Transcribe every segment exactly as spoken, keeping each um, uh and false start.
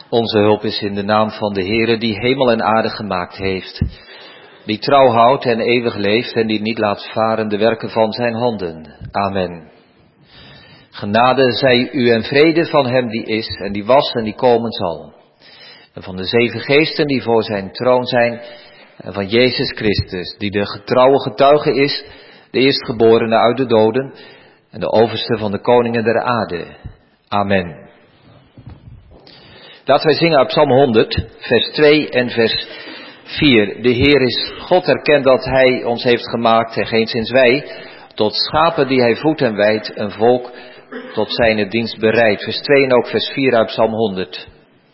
Onze hulp is in de naam van de Heere die hemel en aarde gemaakt heeft. Die trouw houdt en eeuwig leeft en die niet laat varen de werken van zijn handen. Amen. Genade zij u en vrede van hem die is en die was en die komen zal. En van de zeven geesten die voor zijn troon zijn. En van Jezus Christus die de getrouwe getuige is. De eerstgeborene uit de doden. En de overste van de koningen der aarde. Amen. Laten wij zingen uit Psalm honderd, vers twee en vers vier. De Heer is God, erkent dat Hij ons heeft gemaakt en geenszins wij. Tot schapen die Hij voedt en weidt, een volk tot zijn dienst bereidt. Vers twee en ook vers vier uit Psalm honderd.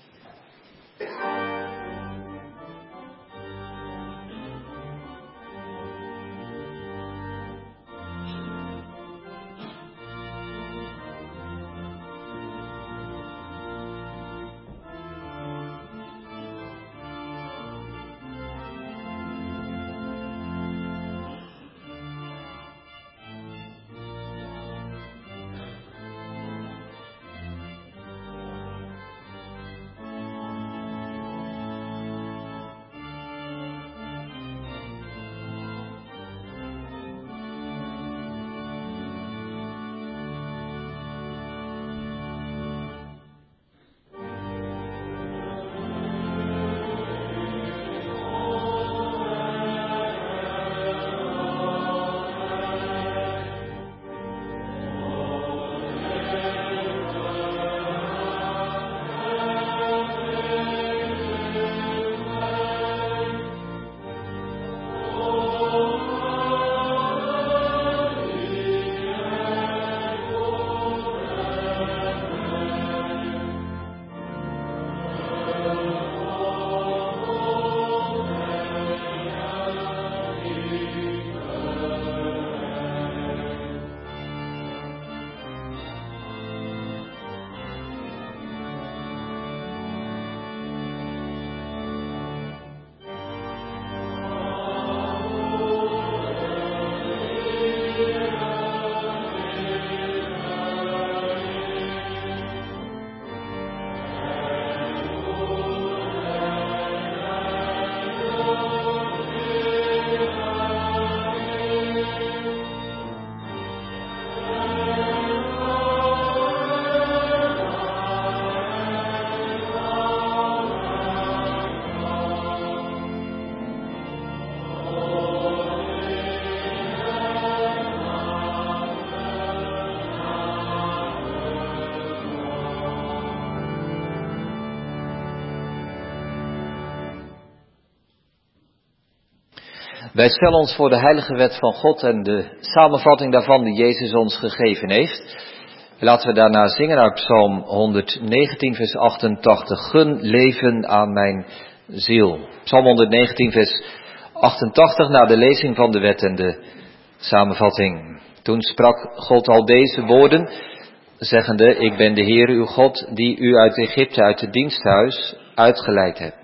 Wij stellen ons voor de heilige wet van God en de samenvatting daarvan die Jezus ons gegeven heeft. Laten we daarna zingen uit Psalm honderdnegentien vers achtentachtig. Gun leven aan mijn ziel. Psalm honderdnegentien vers achtentachtig na de lezing van de wet en de samenvatting. Toen sprak God al deze woorden, zeggende: Ik ben de Heere uw God die u uit Egypte, uit het diensthuis, uitgeleid hebt.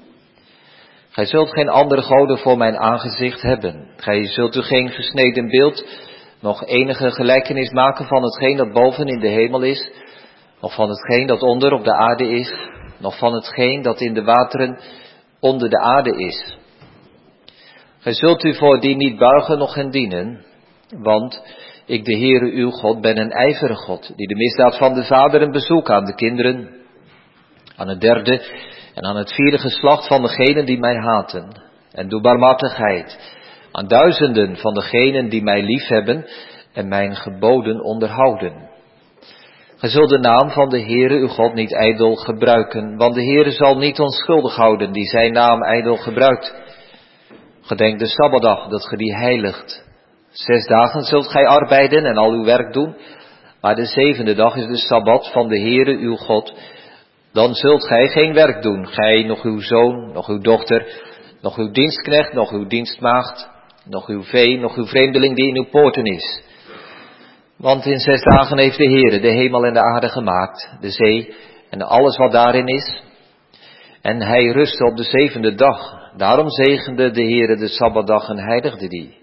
Gij zult geen andere goden voor mijn aangezicht hebben. Gij zult u geen gesneden beeld, nog enige gelijkenis maken van hetgeen dat boven in de hemel is, nog van hetgeen dat onder op de aarde is, nog van hetgeen dat in de wateren onder de aarde is. Gij zult u voor die niet buigen, noch hen dienen, want ik, de Heere uw God, ben een ijverige God, die de misdaad van de vaderen bezoekt aan de kinderen, aan het derde en aan het vierde geslacht van degenen die mij haten, en doe barmhartigheid aan duizenden van degenen die mij liefhebben en mijn geboden onderhouden. Gij zult de naam van de Heere uw God niet ijdel gebruiken, want de Heere zal niet onschuldig houden die zijn naam ijdel gebruikt. Gedenk de Sabbatdag, dat ge die heiligt. Zes dagen zult gij arbeiden en al uw werk doen, maar de zevende dag is de Sabbat van de Heere uw God. Dan zult gij geen werk doen, gij, nog uw zoon, nog uw dochter, nog uw dienstknecht, nog uw dienstmaagd, nog uw vee, nog uw vreemdeling die in uw poorten is. Want in zes dagen heeft de Heere de hemel en de aarde gemaakt, de zee en alles wat daarin is. En hij rustte op de zevende dag. Daarom zegende de Heere de Sabbatdag en heiligde die.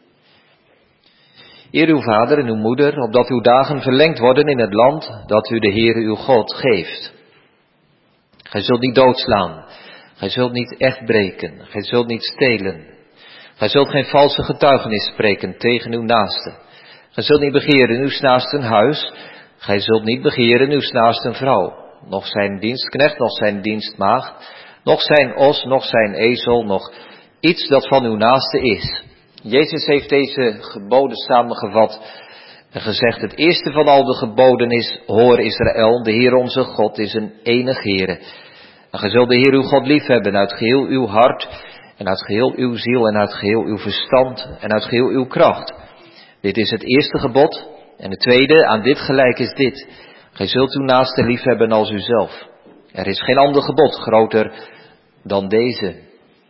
Eer uw vader en uw moeder, opdat uw dagen verlengd worden in het land dat u de Heere uw God geeft. Gij zult niet doodslaan. Gij zult niet echt breken. Gij zult niet stelen. Gij zult geen valse getuigenis spreken tegen uw naaste. Gij zult niet begeren uw naaste huis. Gij zult niet begeren uw naaste vrouw. Nog zijn dienstknecht, nog zijn dienstmaagd. Nog zijn os, nog zijn ezel, nog iets dat van uw naaste is. Jezus heeft deze geboden samengevat en gezegd, het eerste van al de geboden is, hoor Israël, de Heer onze God is een enig Heere. En gij zult de Heer uw God liefhebben uit geheel uw hart en uit geheel uw ziel en uit geheel uw verstand en uit geheel uw kracht. Dit is het eerste gebod. En het tweede, aan dit gelijk is dit. Gij zult uw naaste liefhebben als uzelf. Er is geen ander gebod groter dan deze.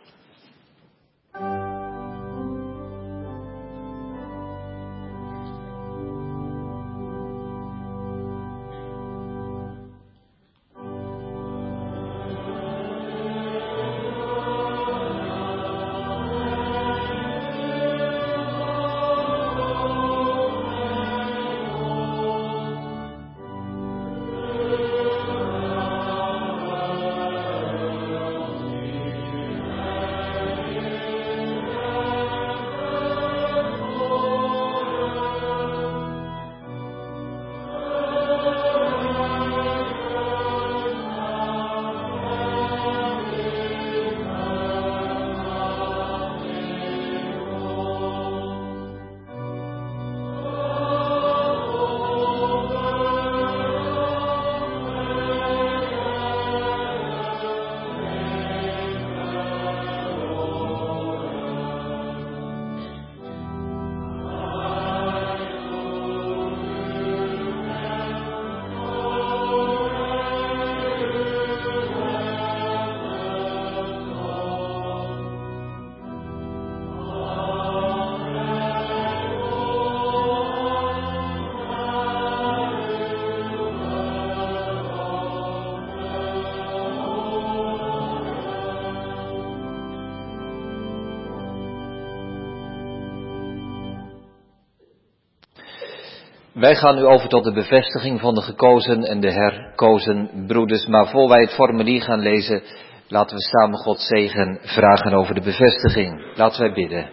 Wij gaan nu over tot de bevestiging van de gekozen en de herkozen broeders. Maar voor wij het formulier gaan lezen, laten we samen God zegen vragen over de bevestiging. Laten wij bidden.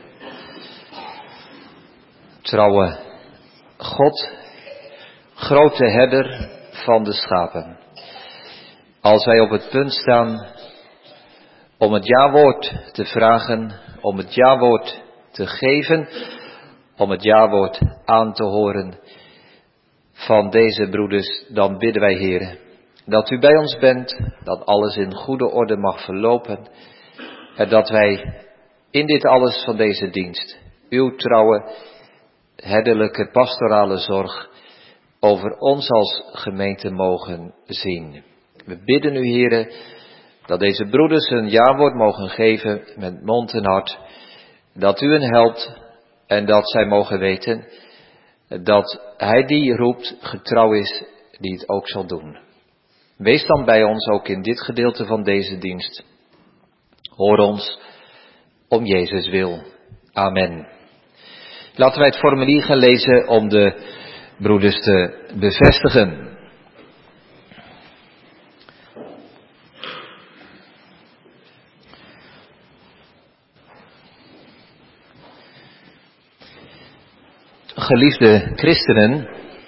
Trouwe God, grote herder van de schapen. Als wij op het punt staan om het jawoord te vragen, om het jawoord te geven, om het jawoord aan te horen van deze broeders, dan bidden wij, Heere, dat u bij ons bent, dat alles in goede orde mag verlopen en dat wij in dit alles van deze dienst uw trouwe, herderlijke, pastorale zorg over ons als gemeente mogen zien. We bidden u, Heere, dat deze broeders een jawoord mogen geven met mond en hart, dat u hen helpt en dat zij mogen weten dat hij die roept getrouw is, die het ook zal doen. Wees dan bij ons ook in dit gedeelte van deze dienst. Hoor ons om Jezus wil. Amen. Laten wij het formulier gaan lezen om de broeders te bevestigen. Geliefde christenen,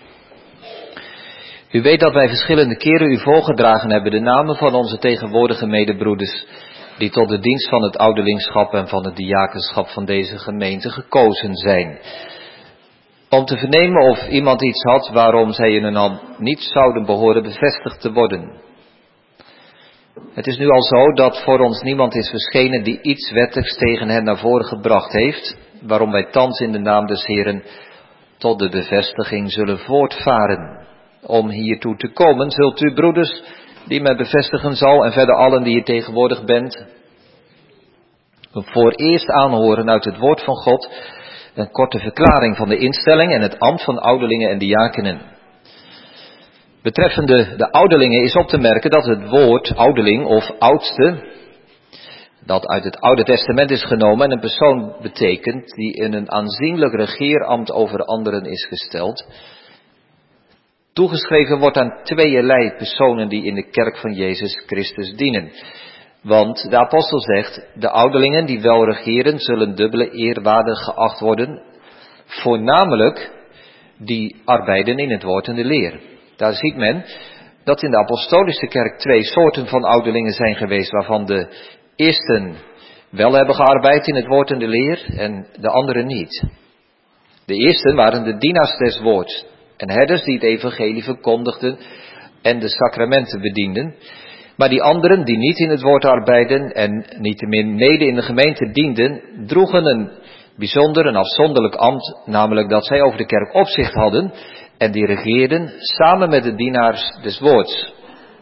u weet dat wij verschillende keren u voorgedragen hebben de namen van onze tegenwoordige medebroeders die tot de dienst van het ouderlingschap en van het diakenschap van deze gemeente gekozen zijn. Om te vernemen of iemand iets had waarom zij in een hand niet zouden behoren bevestigd te worden. Het is nu al zo dat voor ons niemand is verschenen die iets wettigs tegen hen naar voren gebracht heeft, waarom wij thans in de naam des Heeren tot de bevestiging zullen voortvaren. Om hiertoe te komen zult u, broeders, die men bevestigen zal en verder allen die hier tegenwoordig bent, voor eerst aanhoren uit het woord van God een korte verklaring van de instelling en het ambt van ouderlingen en diakenen. Betreffende de ouderlingen is op te merken dat het woord ouderling of oudste, dat uit het Oude Testament is genomen en een persoon betekent die in een aanzienlijk regeerambt over anderen is gesteld. toegeschreven wordt aan tweeërlei personen die in de kerk van Jezus Christus dienen. Want de apostel zegt, de ouderlingen die wel regeren zullen dubbele eerwaardig geacht worden, voornamelijk die arbeiden in het woord en de leer. Daar ziet men dat in de apostolische kerk twee soorten van ouderlingen zijn geweest, waarvan de eersten wel hebben gearbeid in het woord en de leer en de anderen niet. De eersten waren de dienaars des woords en herders die het evangelie verkondigden en de sacramenten bedienden. Maar die anderen die niet in het woord arbeiden en niettemin mede in de gemeente dienden, droegen een bijzonder, een afzonderlijk ambt, namelijk dat zij over de kerk opzicht hadden en die regeerden samen met de dienaars des woords.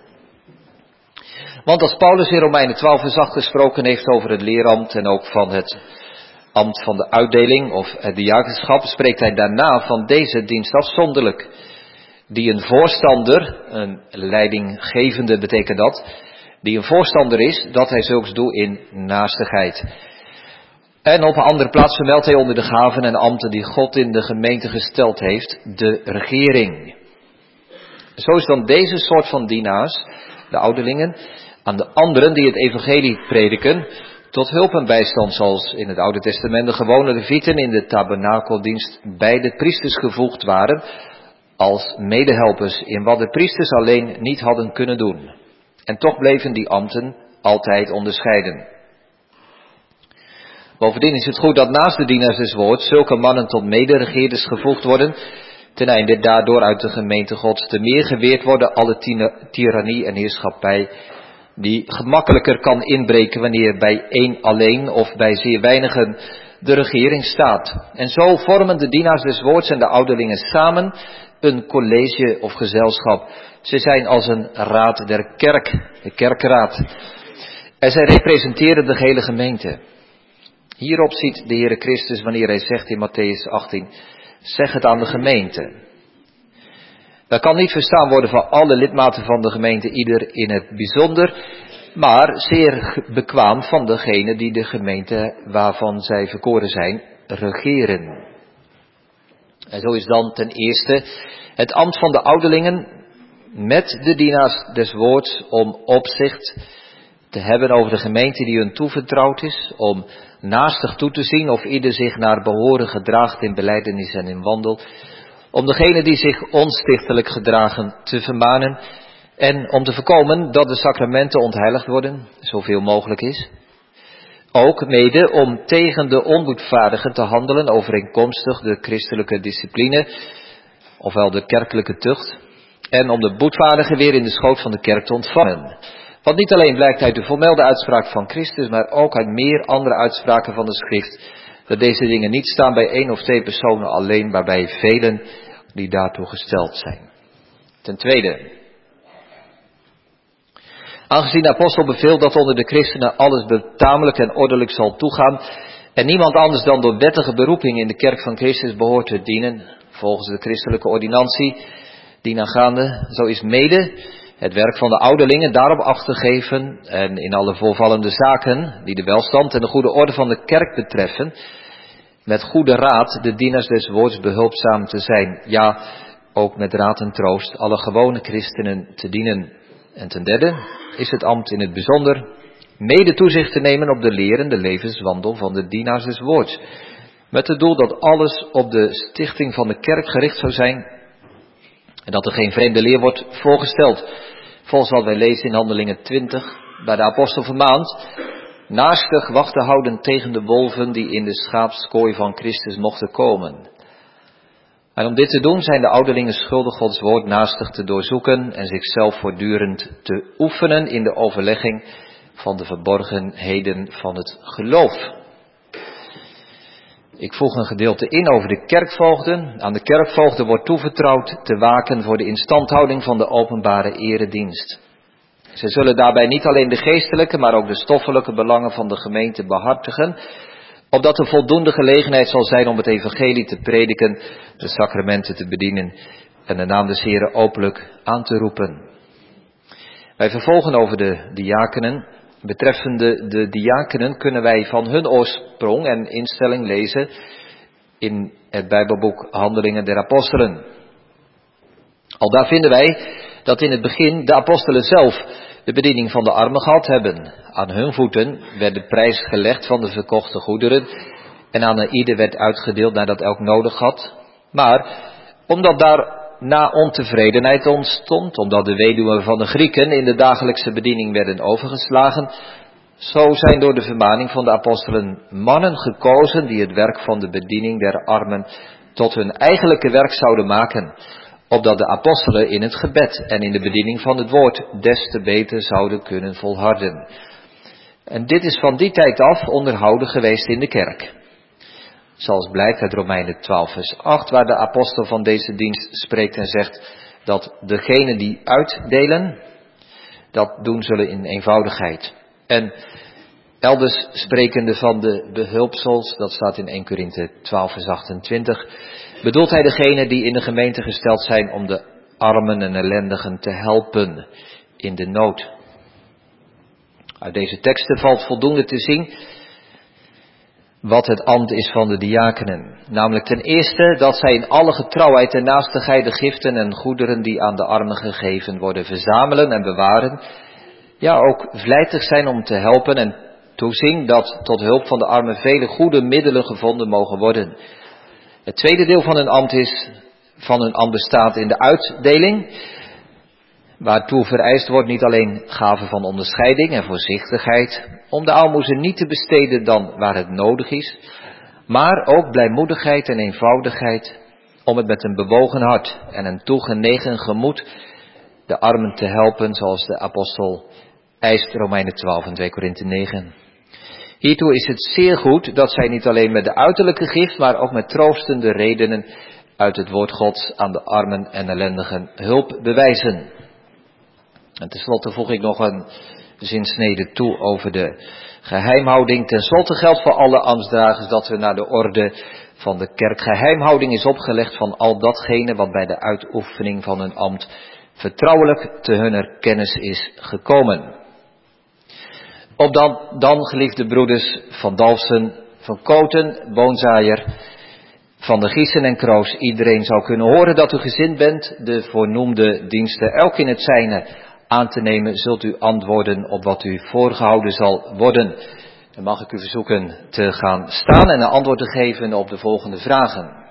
Want als Paulus in Romeinen twaalf vers acht gesproken heeft over het leerambt en ook van het ambt van de uitdeling of het diakenschap, spreekt hij daarna van deze dienst afzonderlijk, die een voorstander, een leidinggevende betekent dat, die een voorstander is, dat hij zulks doet in naastigheid. En op een andere plaats vermeldt hij onder de gaven en ambten die God in de gemeente gesteld heeft, de regering. Zo is dan deze soort van dienaars, de ouderlingen, aan de anderen die het evangelie prediken, tot hulp en bijstand, zoals in het Oude Testament de gewone levieten in de tabernakeldienst bij de priesters gevoegd waren, als medehelpers in wat de priesters alleen niet hadden kunnen doen. En toch bleven die ambten altijd onderscheiden. Bovendien is het goed dat naast de dienaars des woords zulke mannen tot mederegeerders gevoegd worden, ten einde daardoor uit de gemeente Gods te meer geweerd worden alle tirannie en heerschappij, die gemakkelijker kan inbreken wanneer bij één alleen of bij zeer weinigen de regering staat. En zo vormen de dienaars des woords en de ouderlingen samen een college of gezelschap. Ze zijn als een raad der kerk, de kerkraad. En zij representeren de gehele gemeente. Hierop ziet de Heere Christus wanneer hij zegt in Matthäus achttien, zeg het aan de gemeente. Dat kan niet verstaan worden van alle lidmaten van de gemeente, ieder in het bijzonder, maar zeer bekwaam van degene die de gemeente waarvan zij verkoren zijn, regeren. En zo is dan ten eerste het ambt van de ouderlingen met de dienaars des woords om opzicht te hebben over de gemeente die hun toevertrouwd is, om naastig toe te zien of ieder zich naar behoren gedraagt in belijdenis en in wandel, om degenen die zich onstichtelijk gedragen te vermanen en om te voorkomen dat de sacramenten ontheiligd worden, zoveel mogelijk is. Ook mede om tegen de onboedvaardigen te handelen overeenkomstig de christelijke discipline, ofwel de kerkelijke tucht, en om de boetvaardigen weer in de schoot van de kerk te ontvangen. Want niet alleen blijkt uit de formelde uitspraak van Christus, maar ook uit meer andere uitspraken van de schrift, dat deze dingen niet staan bij één of twee personen alleen, maar bij velen die daartoe gesteld zijn. Ten tweede, aangezien de apostel beveelt dat onder de christenen alles betamelijk en ordelijk zal toegaan en niemand anders dan door wettige beroeping in de kerk van Christus behoort te dienen, volgens de christelijke ordinantie, dienaangaande, zo is mede het werk van de ouderlingen daarop acht te geven en in alle voorvallende zaken die de welstand en de goede orde van de kerk betreffen, met goede raad de dienaars des woords behulpzaam te zijn, ja, ook met raad en troost alle gewone christenen te dienen. En ten derde is het ambt in het bijzonder mede toezicht te nemen op de leer en de levenswandel van de dienaars des woords, met het doel dat alles op de stichting van de kerk gericht zou zijn en dat er geen vreemde leer wordt voorgesteld, volgens wat wij lezen in Handelingen twintig, waar de apostel vermaant naastig wacht te houden tegen de wolven die in de schaapskooi van Christus mochten komen. En om dit te doen zijn de ouderlingen schuldig Gods woord naastig te doorzoeken en zichzelf voortdurend te oefenen in de overlegging van de verborgenheden van het geloof. Ik voeg een gedeelte in over de kerkvoogden. Aan de kerkvoogden wordt toevertrouwd te waken voor de instandhouding van de openbare eredienst. Zij zullen daarbij niet alleen de geestelijke, maar ook de stoffelijke belangen van de gemeente behartigen, opdat er voldoende gelegenheid zal zijn om het evangelie te prediken, de sacramenten te bedienen en de naam des Heren openlijk aan te roepen. Wij vervolgen over de diakenen. Betreffende de diakenen kunnen wij van hun oorsprong en instelling lezen in het Bijbelboek Handelingen der Apostelen. Al daar vinden wij dat in het begin de apostelen zelf de bediening van de armen gehad hebben. Aan hun voeten werd de prijs gelegd van de verkochte goederen en aan een ieder werd uitgedeeld nadat elk nodig had. Maar omdat daarna ontevredenheid ontstond, omdat de weduwen van de Grieken in de dagelijkse bediening werden overgeslagen, zo zijn door de vermaning van de apostelen mannen gekozen die het werk van de bediening der armen tot hun eigenlijke werk zouden maken, opdat de apostelen in het gebed en in de bediening van het woord des te beter zouden kunnen volharden. En dit is van die tijd af onderhouden geweest in de kerk. Zoals blijkt uit Romeinen twaalf vers acht, waar de apostel van deze dienst spreekt en zegt dat degenen die uitdelen, dat doen zullen in eenvoudigheid. En elders sprekende van de behulpsels, dat staat in eerste Korinthe twaalf vers achtentwintig, bedoelt hij degenen die in de gemeente gesteld zijn om de armen en ellendigen te helpen in de nood. Uit deze teksten valt voldoende te zien wat het ambt is van de diakenen. Namelijk ten eerste dat zij in alle getrouwheid en naastigheid de giften en goederen die aan de armen gegeven worden verzamelen en bewaren. Ja, ook vlijtig zijn om te helpen en toezien dat tot hulp van de armen vele goede middelen gevonden mogen worden. Het tweede deel van hun ambt is, van hun ambt bestaat in de uitdeling, waartoe vereist wordt niet alleen gaven van onderscheiding en voorzichtigheid, om de aalmoezen niet te besteden dan waar het nodig is, maar ook blijmoedigheid en eenvoudigheid, om het met een bewogen hart en een toegenegen gemoed de armen te helpen, zoals de apostel eist, Romeinen twaalf en twee Korinthe negen. Hiertoe is het zeer goed dat zij niet alleen met de uiterlijke gift, maar ook met troostende redenen uit het woord Gods aan de armen en ellendigen hulp bewijzen. En tenslotte voeg ik nog een zinsnede toe over de geheimhouding. Ten slotte geldt voor alle ambtsdragers dat we naar de orde van de kerk geheimhouding is opgelegd van al datgene wat bij de uitoefening van hun ambt vertrouwelijk te hunner kennis is gekomen. Op dan, dan geliefde broeders van Dalfsen, van Koten, Boonzaaier, van de Giessen en Kroos, iedereen zou kunnen horen dat u gezind bent de voornoemde diensten elk in het zijne aan te nemen, zult u antwoorden op wat u voorgehouden zal worden. Dan mag ik u verzoeken te gaan staan en een antwoord te geven op de volgende vragen.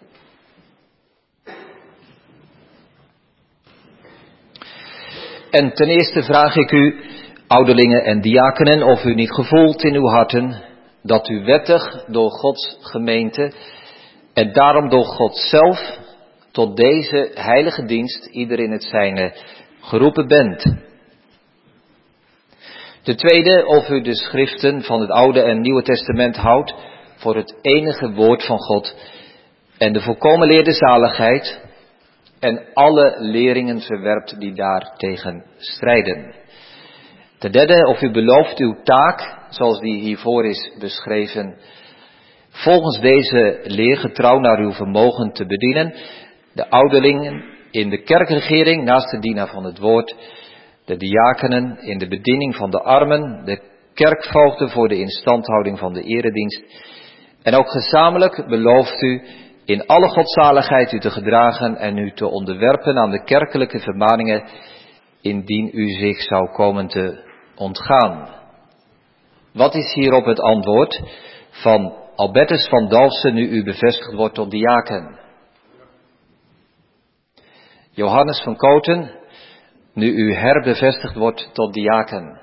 En ten eerste vraag ik u, ouderlingen en diakenen, of u niet gevoelt in uw harten dat u wettig door Gods gemeente en daarom door God zelf tot deze heilige dienst, ieder in het zijne, geroepen bent. De tweede, of u de schriften van het Oude en Nieuwe Testament houdt voor het enige woord van God en de volkomen leer der zaligheid en alle leringen verwerpt die daartegen strijden. Ten derde, of u belooft uw taak, zoals die hiervoor is beschreven, volgens deze leer getrouw naar uw vermogen te bedienen, de ouderlingen in de kerkregering naast de dienaar van het woord, de diakenen in de bediening van de armen, de kerkvoogden voor de instandhouding van de eredienst. En ook gezamenlijk belooft u in alle godzaligheid u te gedragen en u te onderwerpen aan de kerkelijke vermaningen, indien u zich zou komen te ontgaan. Wat is hierop het antwoord van Albertus van Dalfsen, nu u bevestigd wordt tot diaken? Johannes van Koten, nu u herbevestigd wordt tot diaken.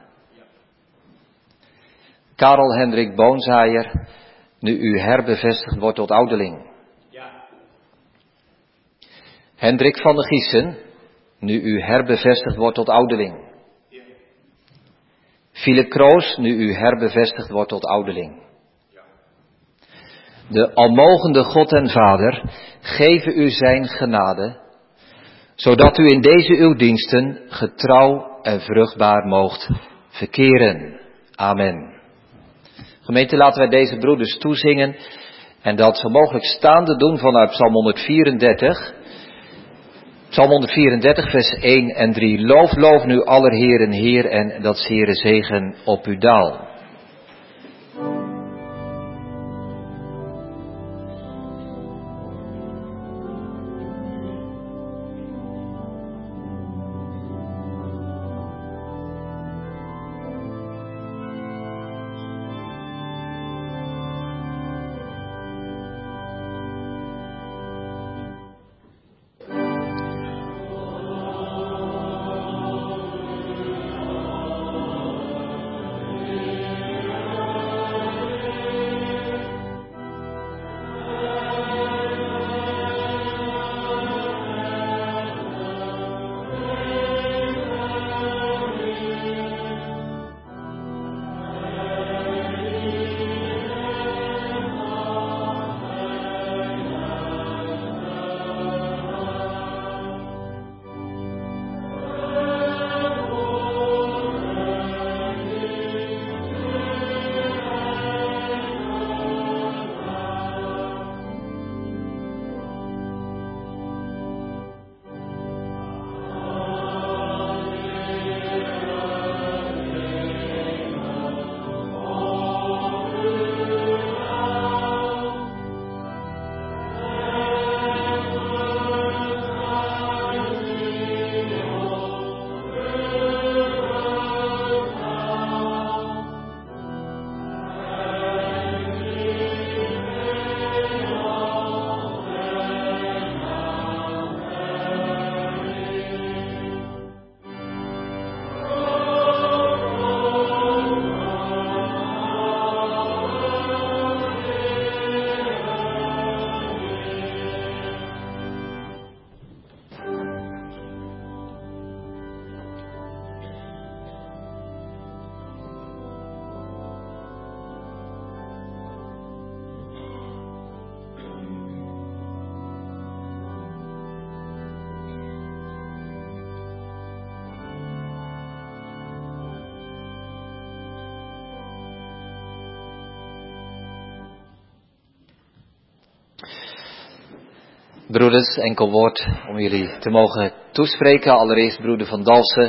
Karel Hendrik Boonzaaier, nu u herbevestigd wordt tot ouderling. Hendrik van de Giessen, nu u herbevestigd wordt tot ouderling. Philip Kroos, nu u herbevestigd wordt tot ouderling. De almogende God en Vader, geven u zijn genade, zodat u in deze uw diensten getrouw en vruchtbaar moogt verkeren. Amen. Gemeente, laten wij deze broeders toezingen en dat zo mogelijk staande doen vanuit Psalm honderdvierendertig. Psalm honderdvierendertig, vers één en drie. Loof, loof nu aller Heeren Heer en dat zere zegen op u daal. Broeders, enkel woord om jullie te mogen toespreken. Allereerst broeder Van Dalsen.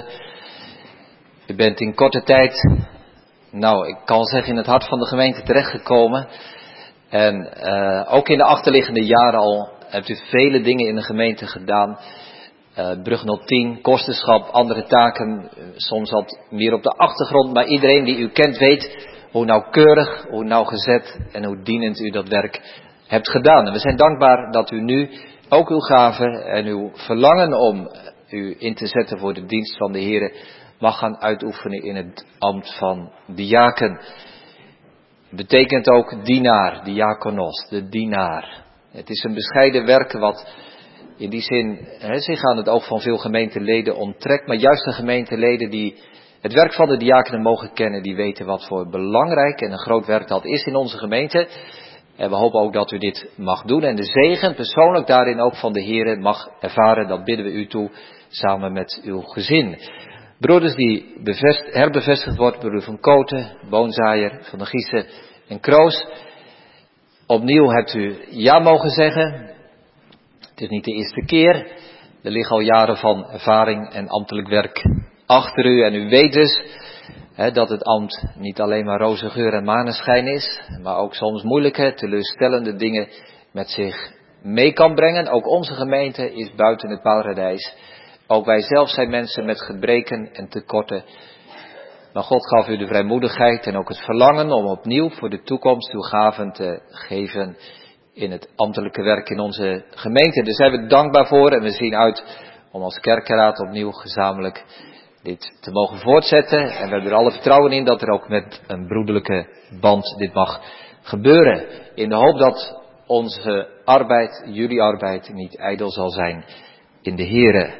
U bent in korte tijd, nou ik kan zeggen in het hart van de gemeente terechtgekomen. En uh, ook in de achterliggende jaren al hebt u vele dingen in de gemeente gedaan. Uh, Brug nul tien, kosterschap, andere taken, soms wat meer op de achtergrond. Maar iedereen die u kent weet hoe nauwkeurig, hoe nauwgezet en hoe dienend u dat werk hebt gedaan. En we zijn dankbaar dat u nu ook uw gaven en uw verlangen om u in te zetten voor de dienst van de Heere mag gaan uitoefenen in het ambt van diaken. Betekent ook dienaar, diakonos, de dienaar. Het is een bescheiden werk wat in die zin he, zich aan het oog van veel gemeenteleden onttrekt. Maar juist de gemeenteleden die het werk van de diakenen mogen kennen, die weten wat voor belangrijk en een groot werk dat is in onze gemeente. En we hopen ook dat u dit mag doen en de zegen persoonlijk daarin ook van de Heere mag ervaren. Dat bidden we u toe samen met uw gezin. Broeders die bevest, herbevestigd wordt, broeder Van Koten, Boonzaaier, Van der Giessen en Kroos. Opnieuw hebt u ja mogen zeggen. Het is niet de eerste keer. Er liggen al jaren van ervaring en ambtelijk werk achter u. En u weet dus hè, dat het ambt niet alleen maar roze geur en maneschijn is. Maar ook soms moeilijke, teleurstellende dingen met zich mee kan brengen. Ook onze gemeente is buiten het paradijs. Ook wij zelf zijn mensen met gebreken en tekorten. Maar God gaf u de vrijmoedigheid en ook het verlangen om opnieuw voor de toekomst uw gaven te geven in het ambtelijke werk in onze gemeente. Daar zijn we dankbaar voor en we zien uit om als kerkenraad opnieuw gezamenlijk dit te mogen voortzetten. En we hebben er alle vertrouwen in dat er ook met een broederlijke band dit mag gebeuren. In de hoop dat onze arbeid, jullie arbeid, niet ijdel zal zijn in de Here.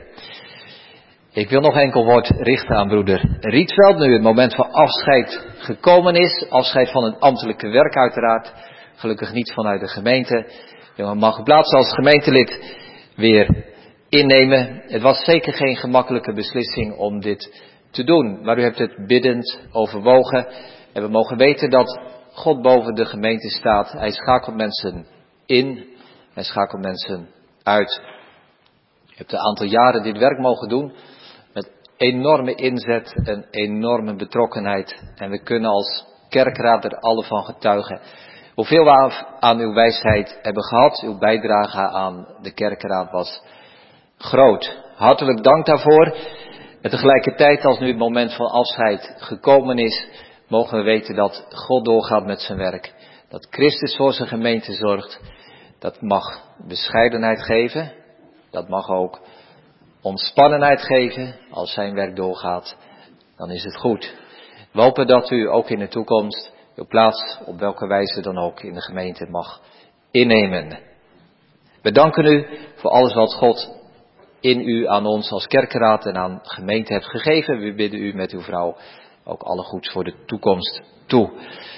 Ik wil nog enkel woord richten aan broeder Rietveld, nu het moment van afscheid gekomen is. Afscheid van het ambtelijke werk uiteraard. Gelukkig niet vanuit de gemeente. U mag plaats als gemeentelid weer innemen. Het was zeker geen gemakkelijke beslissing om dit te doen. Maar u hebt het biddend overwogen. En we mogen weten dat God boven de gemeente staat. Hij schakelt mensen in. Hij schakelt mensen uit. U hebt een aantal jaren dit werk mogen doen. Met enorme inzet en enorme betrokkenheid. En we kunnen als kerkraad er alle van getuigen. Hoeveel we aan uw wijsheid hebben gehad, uw bijdrage aan de kerkenraad was groot. Hartelijk dank daarvoor. En tegelijkertijd, als nu het moment van afscheid gekomen is, mogen we weten dat God doorgaat met zijn werk. Dat Christus voor zijn gemeente zorgt. Dat mag bescheidenheid geven. Dat mag ook ontspannenheid geven. Als zijn werk doorgaat, dan is het goed. We hopen dat u ook in de toekomst uw plaats, op welke wijze dan ook, in de gemeente mag innemen. We danken u voor alles wat God in u aan ons als kerkenraad en aan gemeente hebt gegeven. We bidden u met uw vrouw ook alle goeds voor de toekomst toe.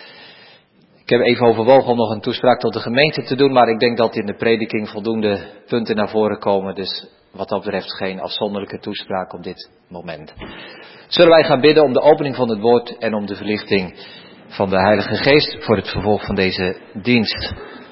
Ik heb even overwogen om nog een toespraak tot de gemeente te doen, maar ik denk dat in de prediking voldoende punten naar voren komen. Dus wat dat betreft geen afzonderlijke toespraak op dit moment. Zullen wij gaan bidden om de opening van het woord en om de verlichting van de Heilige Geest voor het vervolg van deze dienst.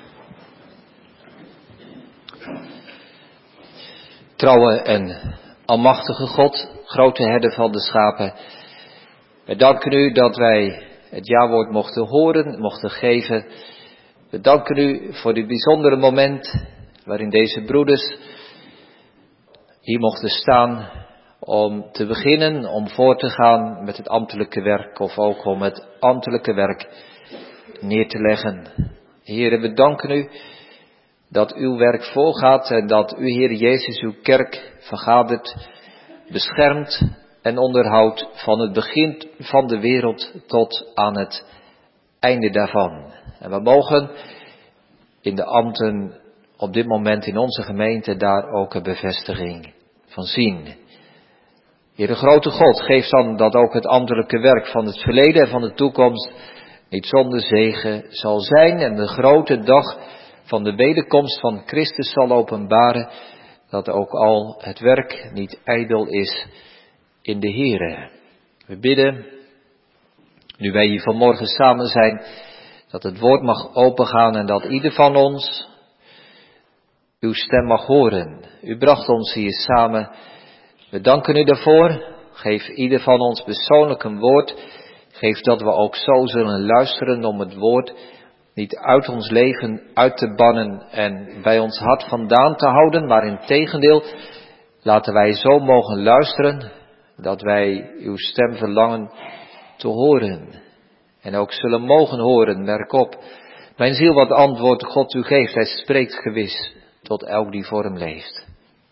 Trouwe en almachtige God, grote herder van de schapen. We danken u dat wij het jawoord mochten horen, mochten geven. We danken u voor dit bijzondere moment waarin deze broeders hier mochten staan om te beginnen, om voor te gaan met het ambtelijke werk of ook om het ambtelijke werk neer te leggen. Heere, we danken u dat uw werk voorgaat en dat u, Heer Jezus, uw kerk vergadert, beschermt en onderhoudt van het begin van de wereld tot aan het einde daarvan. En we mogen in de ambten op dit moment in onze gemeente daar ook een bevestiging van zien. Heere grote God, geef dan dat ook het ambtelijke werk van het verleden en van de toekomst niet zonder zegen zal zijn en de grote dag van de wederkomst van Christus zal openbaren, dat ook al het werk niet ijdel is in de Heere. We bidden, nu wij hier vanmorgen samen zijn, dat het woord mag opengaan en dat ieder van ons uw stem mag horen. U bracht ons hier samen. We danken u daarvoor. Geef ieder van ons persoonlijk een woord. Geef dat we ook zo zullen luisteren om het woord niet uit ons leven uit te bannen en bij ons hart vandaan te houden, maar in tegendeel, laten wij zo mogen luisteren dat wij uw stem verlangen te horen. En ook zullen mogen horen, merk op. Mijn ziel, wat antwoord God u geeft, hij spreekt gewis tot elk die voor hem leeft.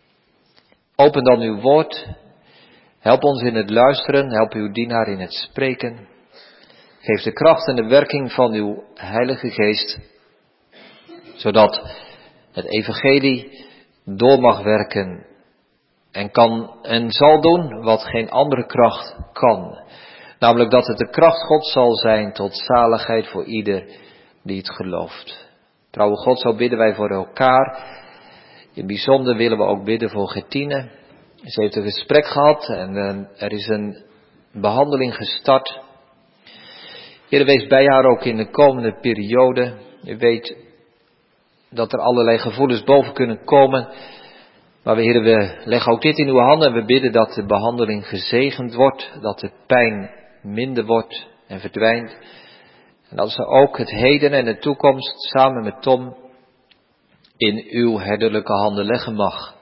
Open dan uw woord, help ons in het luisteren, help uw dienaar in het spreken. Geef de kracht en de werking van uw Heilige Geest, zodat het evangelie door mag werken en kan en zal doen wat geen andere kracht kan. Namelijk dat het de kracht God zal zijn tot zaligheid voor ieder die het gelooft. Trouwe God, zo bidden wij voor elkaar. In bijzonder willen we ook bidden voor Gertine. Ze heeft een gesprek gehad en uh, er is een behandeling gestart. Heer, wees bij haar ook in de komende periode. U weet dat er allerlei gevoelens boven kunnen komen. Maar we, Heer, we leggen ook dit in uw handen en we bidden dat de behandeling gezegend wordt. Dat de pijn minder wordt en verdwijnt. En dat ze ook het heden en de toekomst samen met Tom in uw herderlijke handen leggen mag.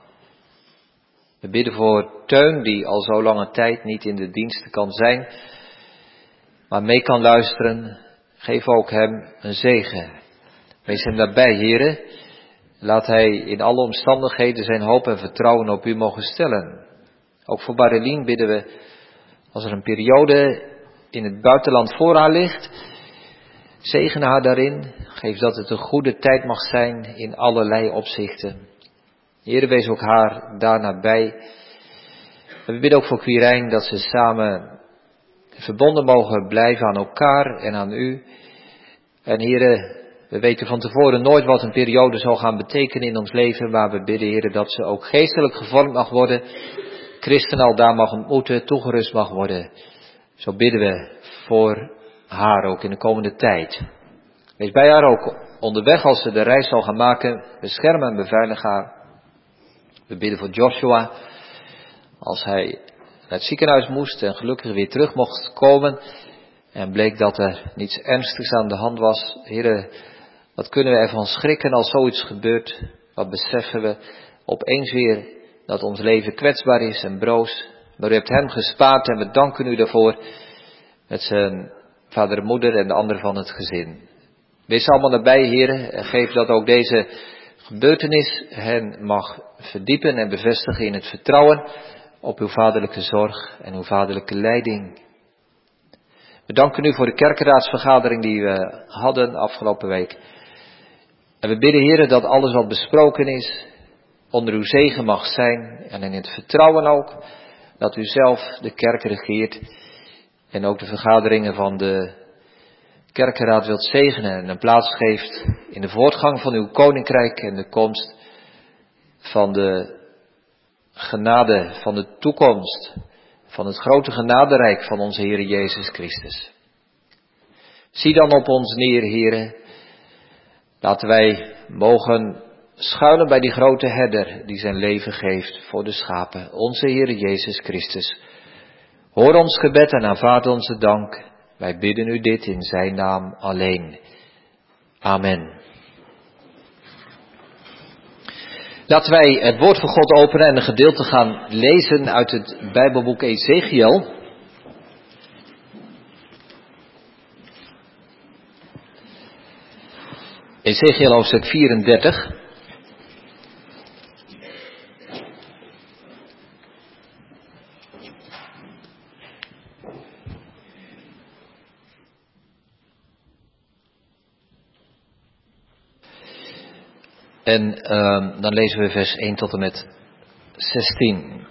We bidden voor Teun, die al zo lange tijd niet in de diensten kan zijn, maar mee kan luisteren. Geef ook hem een zegen. Wees hem daarbij, Heere. Laat hij in alle omstandigheden zijn hoop en vertrouwen op u mogen stellen. Ook voor Barilien bidden we, als er een periode in het buitenland voor haar ligt, zegen haar daarin. Geef dat het een goede tijd mag zijn in allerlei opzichten. Heere, wees ook haar daar nabij. En we bidden ook voor Quirijn dat ze samen verbonden mogen blijven aan elkaar en aan u. En Heere, we weten van tevoren nooit wat een periode zal gaan betekenen in ons leven, maar we bidden, Heere, dat ze ook geestelijk gevormd mag worden, christen al daar mag ontmoeten, toegerust mag worden. Zo bidden we voor haar ook in de komende tijd. Wees bij haar ook onderweg als ze de reis zal gaan maken, bescherm en beveilig haar. We bidden voor Joshua, als hij naar het ziekenhuis moest en gelukkig weer terug mocht komen en bleek dat er niets ernstigs aan de hand was. Heere, wat kunnen we ervan schrikken als zoiets gebeurt? Wat beseffen we opeens weer dat ons leven kwetsbaar is en broos. Maar u hebt hem gespaard en we danken u daarvoor met zijn vader en moeder en de anderen van het gezin. Wees allemaal nabij, Heere, en geef dat ook deze gebeurtenis hen mag verdiepen en bevestigen in het vertrouwen op uw vaderlijke zorg en uw vaderlijke leiding. We danken u voor de kerkenraadsvergadering die we hadden afgelopen week. En we bidden, Heere, dat alles wat besproken is onder uw zegen mag zijn en in het vertrouwen ook dat u zelf de kerk regeert en ook de vergaderingen van de kerkenraad wilt zegenen en een plaats geeft in de voortgang van uw koninkrijk en de komst van de genade, van de toekomst, van het grote genaderijk van onze Heer Jezus Christus. Zie dan op ons neer, Heere, laten wij mogen schuilen bij die grote herder die zijn leven geeft voor de schapen, onze Heer Jezus Christus. Hoor ons gebed en aanvaard onze dank. Wij bidden u dit in zijn naam alleen. Amen. Laten wij het woord van God openen en een gedeelte gaan lezen uit het Bijbelboek Ezechiel. Ezechiel hoofdstuk vierendertig. En uh, dan lezen we vers één tot en met zestien.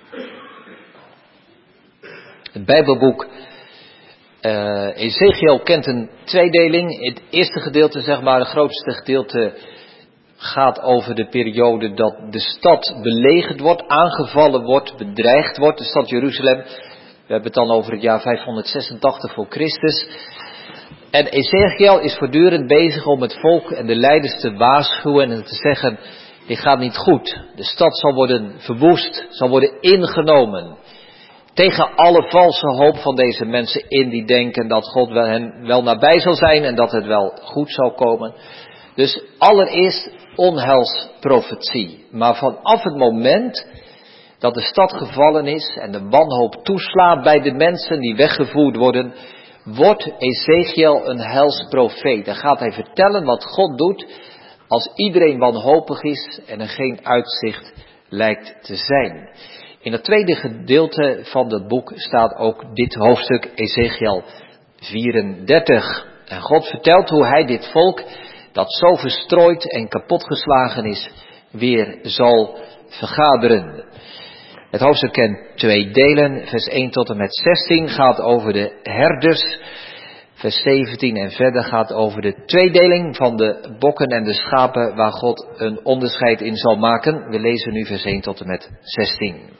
Het Bijbelboek uh, Ezechiel kent een tweedeling. Het eerste gedeelte, zeg maar, het grootste gedeelte, gaat over de periode dat de stad belegerd wordt, aangevallen wordt, bedreigd wordt. De stad Jeruzalem. We hebben het dan over het jaar vijfhonderdzesentachtig voor Christus. En Ezechiel is voortdurend bezig om het volk en de leiders te waarschuwen en te zeggen, dit gaat niet goed. De stad zal worden verwoest, zal worden ingenomen. Tegen alle valse hoop van deze mensen in die denken dat God wel hen wel nabij zal zijn en dat het wel goed zal komen. Dus allereerst onheilsprofetie. Maar vanaf het moment dat de stad gevallen is en de wanhoop toeslaat bij de mensen die weggevoerd worden, wordt Ezechiel een heilsprofeet. Dan gaat hij vertellen wat God doet als iedereen wanhopig is en er geen uitzicht lijkt te zijn. In het tweede gedeelte van het boek staat ook dit hoofdstuk, Ezechiel vierendertig. En God vertelt hoe hij dit volk, dat zo verstrooid en kapotgeslagen is, weer zal vergaderen. Het hoofdstuk kent twee delen. Vers één tot en met zestien gaat over de herders. Vers zeventien en verder gaat over de tweedeling van de bokken en de schapen, waar God een onderscheid in zal maken. We lezen nu vers één tot en met zestien.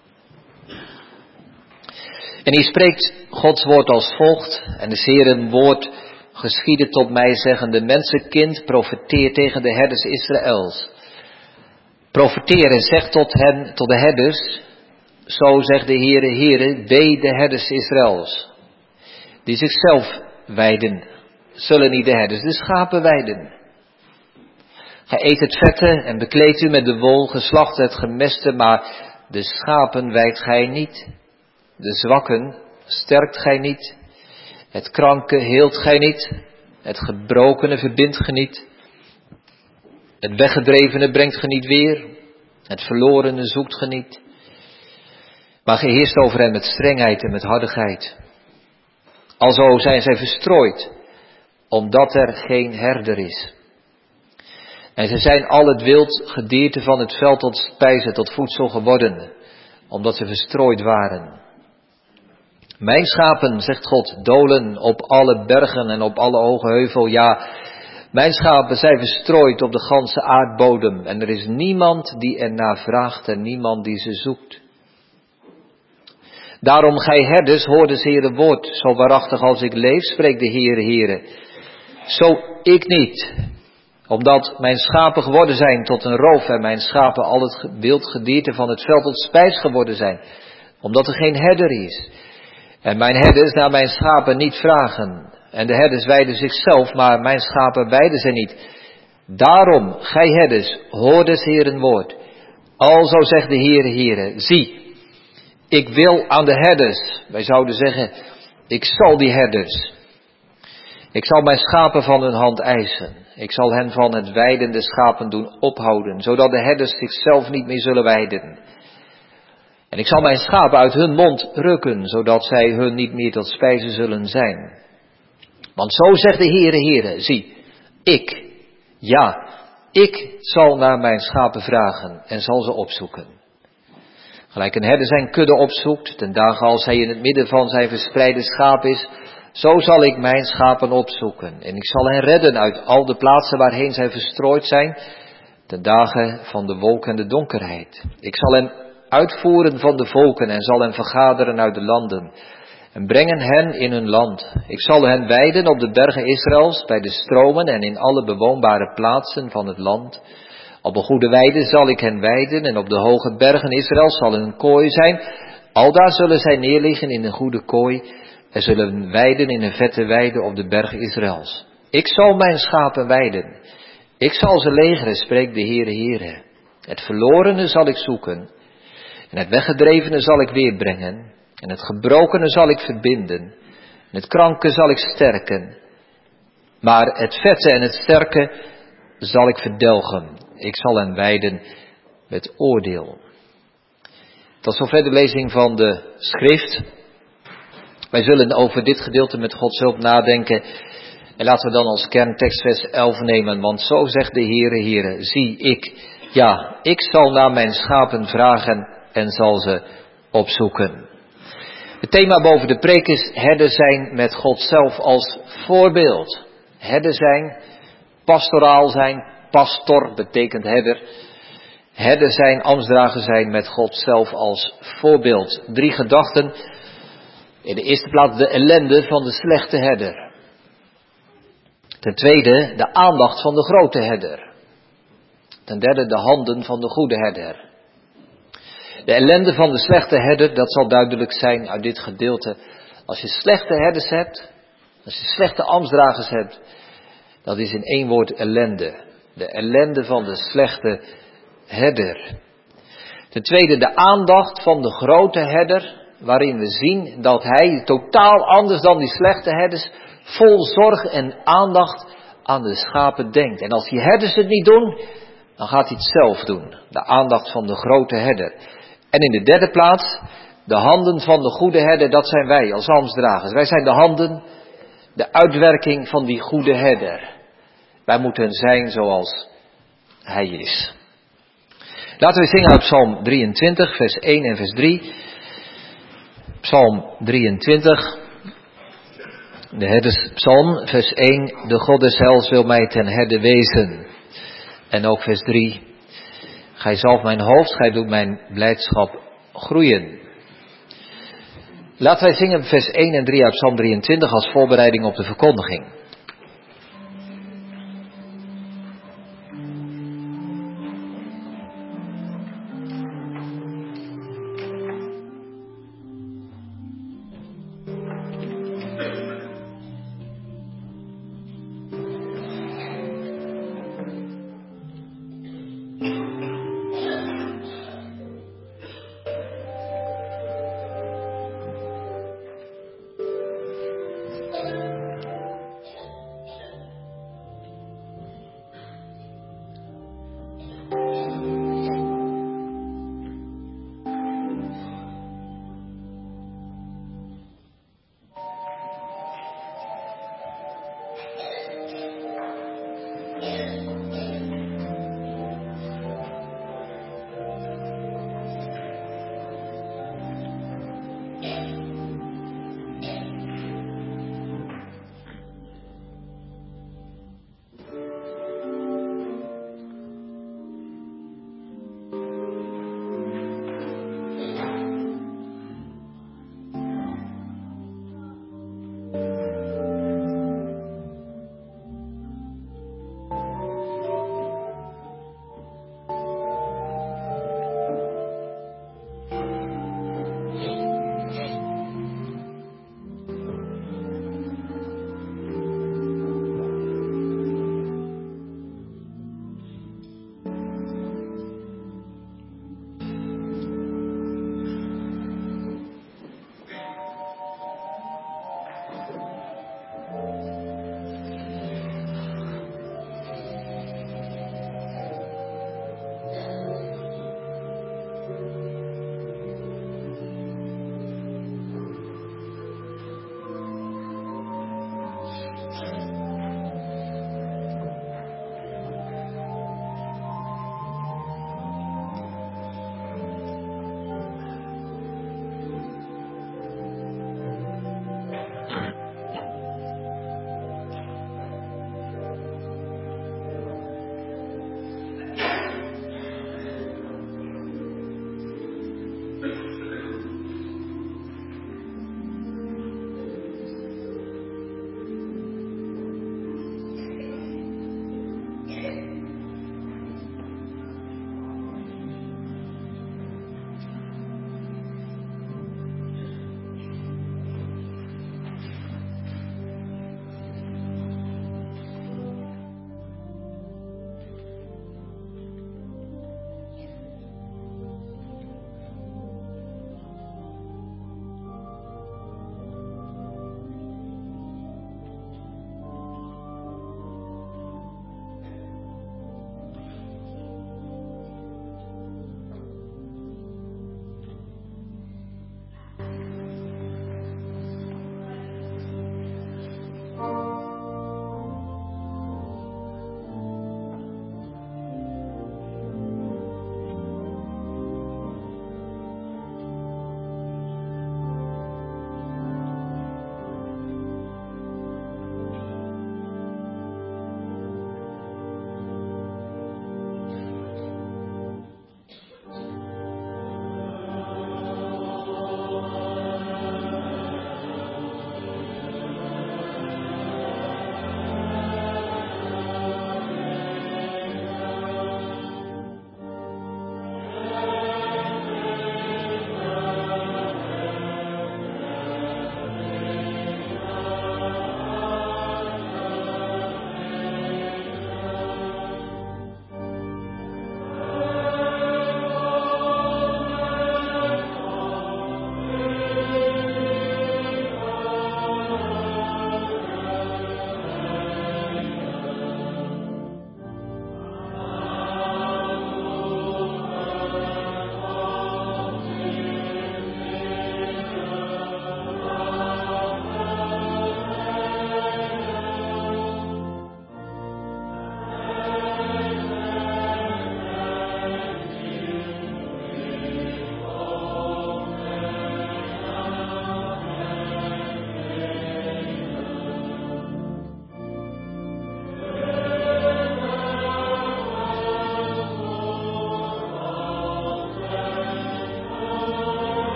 En hier spreekt Gods woord als volgt. En de Heeren woord geschiedde tot mij, zeggende: mensenkind, profeteer tegen de herders Israëls. Profeteer en zeg tot hen, tot de herders: zo zegt de Heere, Heere, wee de herders Israëls, die zichzelf weiden, zullen niet de herders de schapen weiden. Gij eet het vette en bekleedt u met de wol, geslacht het gemeste, maar de schapen weidt gij niet. De zwakken sterkt gij niet. Het kranke heelt gij niet. Het gebrokene verbindt gij niet. Het weggedrevene brengt gij niet weer. Het verlorene zoekt gij niet. Maar gij heerst over hen met strengheid en met hardigheid. Alzo zijn zij verstrooid, omdat er geen herder is. En ze zijn al het wild gedierte van het veld tot spijze, tot voedsel geworden, omdat ze verstrooid waren. Mijn schapen, zegt God, dolen op alle bergen en op alle hoge heuvel. Ja, mijn schapen zijn verstrooid op de ganse aardbodem. En er is niemand die ernaar vraagt en niemand die ze zoekt. Daarom, gij herders, hoor des Heere woord. Zo waarachtig als ik leef, spreekt de Heere, Heere. Zo ik niet. Omdat mijn schapen geworden zijn tot een roof en mijn schapen al het wild gedierte van het veld tot spijs geworden zijn. Omdat er geen herder is. En mijn herders naar mijn schapen niet vragen. En de herders weiden zichzelf, maar mijn schapen weiden ze niet. Daarom, gij herders, hoor des Heeren woord. Alzo zegt de Heere, Heere, zie, ik wil aan de herders, wij zouden zeggen, ik zal die herders. Ik zal mijn schapen van hun hand eisen. Ik zal hen van het weidende schapen doen ophouden, zodat de herders zichzelf niet meer zullen weiden. En ik zal mijn schapen uit hun mond rukken, zodat zij hun niet meer tot spijze zullen zijn. Want zo zegt de Heere, Heere, zie, ik, ja, ik zal naar mijn schapen vragen en zal ze opzoeken. Gelijk een herder zijn kudde opzoekt, ten dagen als hij in het midden van zijn verspreide schaap is, zo zal ik mijn schapen opzoeken. En ik zal hen redden uit al de plaatsen waarheen zij verstrooid zijn, ten dagen van de wolk en de donkerheid. Ik zal hen uitvoeren van de volken en zal hen vergaderen uit de landen en brengen hen in hun land. Ik zal hen weiden op de bergen Israëls, bij de stromen en in alle bewoonbare plaatsen van het land. Op een goede weide zal ik hen weiden en op de hoge bergen Israëls zal een kooi zijn. Aldaar zullen zij neerliggen in een goede kooi en zullen weiden in een vette weide op de bergen Israëls. Ik zal mijn schapen weiden. Ik zal ze legeren, spreekt de Heere, Heere. Het verlorene zal ik zoeken. En het weggedrevene zal ik weerbrengen. En het gebrokene zal ik verbinden. En het kranke zal ik sterken. Maar het vette en het sterke zal ik verdelgen. Ik zal hen weiden met oordeel. Tot zover de lezing van de schrift. Wij zullen over dit gedeelte met Gods hulp nadenken. En laten we dan als kerntekst vers elf nemen. Want zo zegt de Heere, Heere, zie ik, ja, ik zal naar mijn schapen vragen en zal ze opzoeken. Het thema boven de preek is herder zijn met God zelf als voorbeeld. Herder zijn, pastoraal zijn, pastor betekent herder. Herder zijn, ambtsdrager zijn met God zelf als voorbeeld. Drie gedachten. In de eerste plaats de ellende van de slechte herder. Ten tweede de aandacht van de grote herder. Ten derde de handen van de goede herder. De ellende van de slechte herder, dat zal duidelijk zijn uit dit gedeelte. Als je slechte herders hebt, als je slechte ambtsdragers hebt, dat is in één woord ellende. De ellende van de slechte herder. Ten tweede de aandacht van de grote herder, waarin we zien dat hij totaal anders dan die slechte herders vol zorg en aandacht aan de schapen denkt. En als die herders het niet doen, dan gaat hij het zelf doen. De aandacht van de grote herder. En in de derde plaats, de handen van de goede herder, dat zijn wij als ambtsdragers. Wij zijn de handen, de uitwerking van die goede herder. Wij moeten zijn zoals hij is. Laten we zingen uit Psalm drieëntwintig, vers één en vers drie. Psalm drieëntwintig, de herderspsalm, vers één. De God des heils wil mij ten herder wezen. En ook vers drie. Gij zalft mijn hoofd, gij doet mijn blijdschap groeien. Laten wij zingen vers één en drie uit Psalm drieëntwintig als voorbereiding op de verkondiging.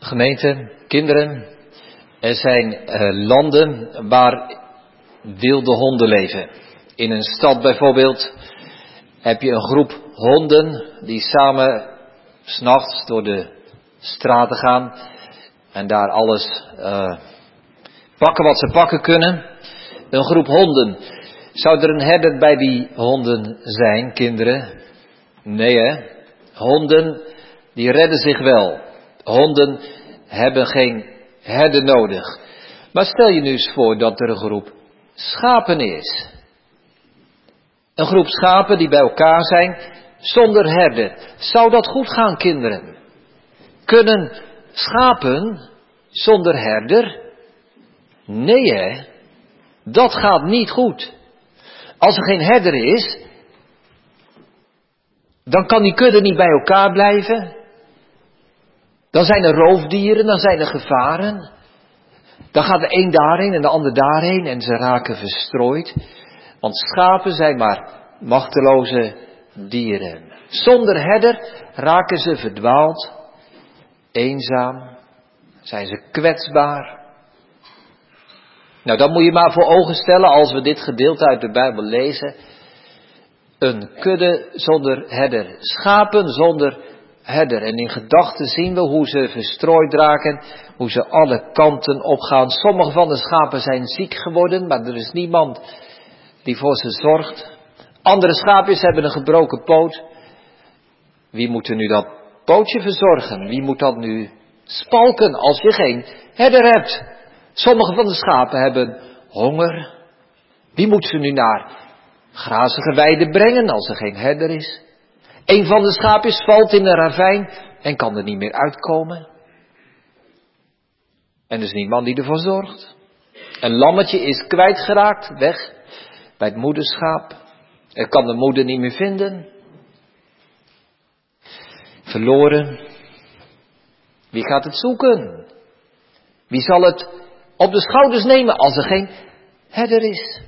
Gemeente, kinderen, er zijn uh, landen waar wilde honden leven. In een stad bijvoorbeeld heb je een groep honden die samen 's nachts door de straten gaan en daar alles uh, pakken wat ze pakken kunnen. Een groep honden. Zou er een herder bij die honden zijn, kinderen? Nee, hè? Honden, die redden zich wel. Honden hebben geen herder nodig. Maar stel je nu eens voor dat er een groep schapen is. Een groep schapen die bij elkaar zijn zonder herder. Zou dat goed gaan, kinderen? Kunnen schapen zonder herder? Nee, hè? Dat gaat niet goed. Als er geen herder is, dan kan die kudde niet bij elkaar blijven. Dan zijn er roofdieren, dan zijn er gevaren. Dan gaat de een daarheen en de ander daarheen en ze raken verstrooid. Want schapen zijn maar machteloze dieren. Zonder herder raken ze verdwaald, eenzaam, zijn ze kwetsbaar. Nou, dat moet je maar voor ogen stellen als we dit gedeelte uit de Bijbel lezen. Een kudde zonder herder, schapen zonder herder. En in gedachten zien we hoe ze verstrooid raken, hoe ze alle kanten opgaan. Sommige van de schapen zijn ziek geworden, maar er is niemand die voor ze zorgt. Andere schaapjes hebben een gebroken poot. Wie moet er nu dat pootje verzorgen? Wie moet dat nu spalken als je geen herder hebt? Sommige van de schapen hebben honger. Wie moet ze nu naar grazige weiden brengen als er geen herder is? Een van de schaapjes valt in een ravijn en kan er niet meer uitkomen. En er is niemand die ervoor zorgt. Een lammetje is kwijtgeraakt, weg bij het moederschaap. Er kan de moeder niet meer vinden. Verloren. Wie gaat het zoeken? Wie zal het op de schouders nemen als er geen herder is?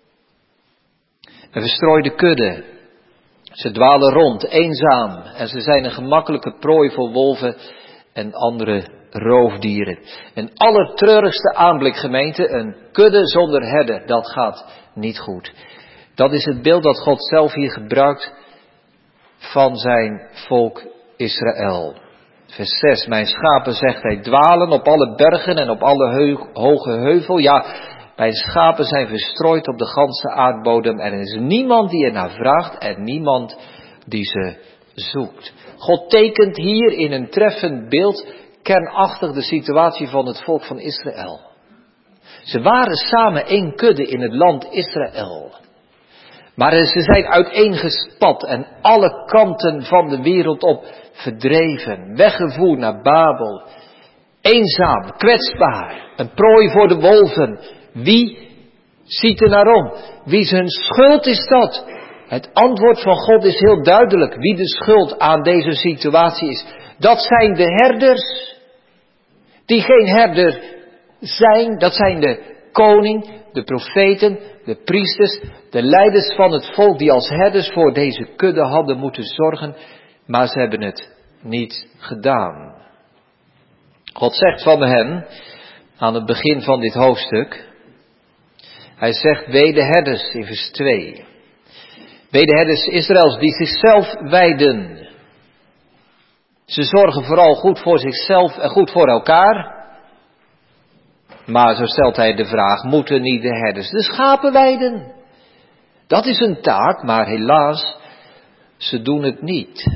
Een verstrooide kudde. Ze dwalen rond, eenzaam. En ze zijn een gemakkelijke prooi voor wolven en andere roofdieren. Een allertreurigste aanblik, gemeente. Een kudde zonder herder. Dat gaat niet goed. Dat is het beeld dat God zelf hier gebruikt van zijn volk Israël. Vers zes. Mijn schapen, zegt hij, dwalen op alle bergen en op alle heu- hoge heuvel. Ja, mijn schapen zijn verstrooid op de ganse aardbodem. Er is niemand die er naar vraagt en niemand die ze zoekt. God tekent hier in een treffend beeld kernachtig de situatie van het volk van Israël. Ze waren samen één kudde in het land Israël. Maar ze zijn uiteengespat en alle kanten van de wereld op verdreven, weggevoerd naar Babel. Eenzaam, kwetsbaar, een prooi voor de wolven. Wie ziet er naar om? Wie zijn schuld is dat? Het antwoord van God is heel duidelijk. Wie de schuld aan deze situatie is. Dat zijn de herders. Die geen herder zijn. Dat zijn de koning, de profeten, de priesters, de leiders van het volk die als herders voor deze kudde hadden moeten zorgen. Maar ze hebben het niet gedaan. God zegt van hen aan het begin van dit hoofdstuk. Hij zegt, wee de herders in vers twee. Wee de herders Israëls die zichzelf wijden. Ze zorgen vooral goed voor zichzelf en goed voor elkaar. Maar zo stelt hij de vraag, moeten niet de herders de schapen weiden? Dat is een taak, maar helaas, ze doen het niet.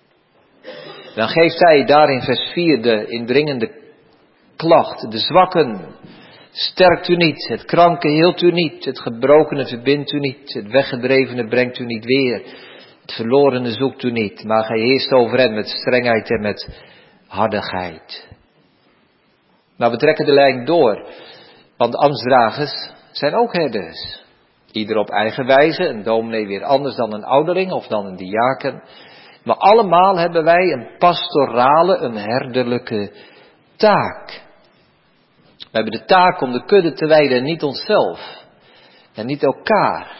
Dan geeft hij daar in vers vier de indringende klacht. De zwakken sterkt u niet, het kranke hield u niet, het gebrokene verbindt u niet, het weggedrevene brengt u niet weer, het verlorene zoekt u niet, maar gij heerst over hen met strengheid en met hardigheid. Nou, we trekken de lijn door, want de ambtsdragers zijn ook herders. Ieder op eigen wijze, een dominee weer anders dan een ouderling of dan een diaken. Maar allemaal hebben wij een pastorale, een herderlijke taak. We hebben de taak om de kudde te wijden en niet onszelf. En niet elkaar.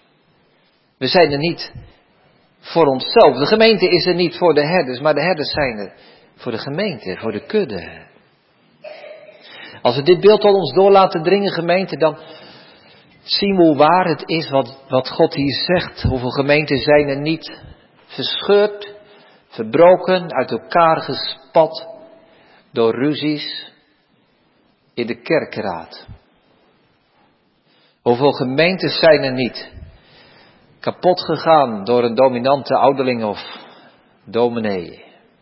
We zijn er niet voor onszelf. De gemeente is er niet voor de herders, maar de herders zijn er voor de gemeente, voor de kudde. Als we dit beeld tot ons door laten dringen, gemeente, dan zien we hoe waar het is wat, wat God hier zegt. Hoeveel gemeenten zijn er niet verscheurd, verbroken, uit elkaar gespat door ruzies in de kerkraad. Hoeveel gemeentes zijn er niet kapot gegaan door een dominante ouderling of dominee.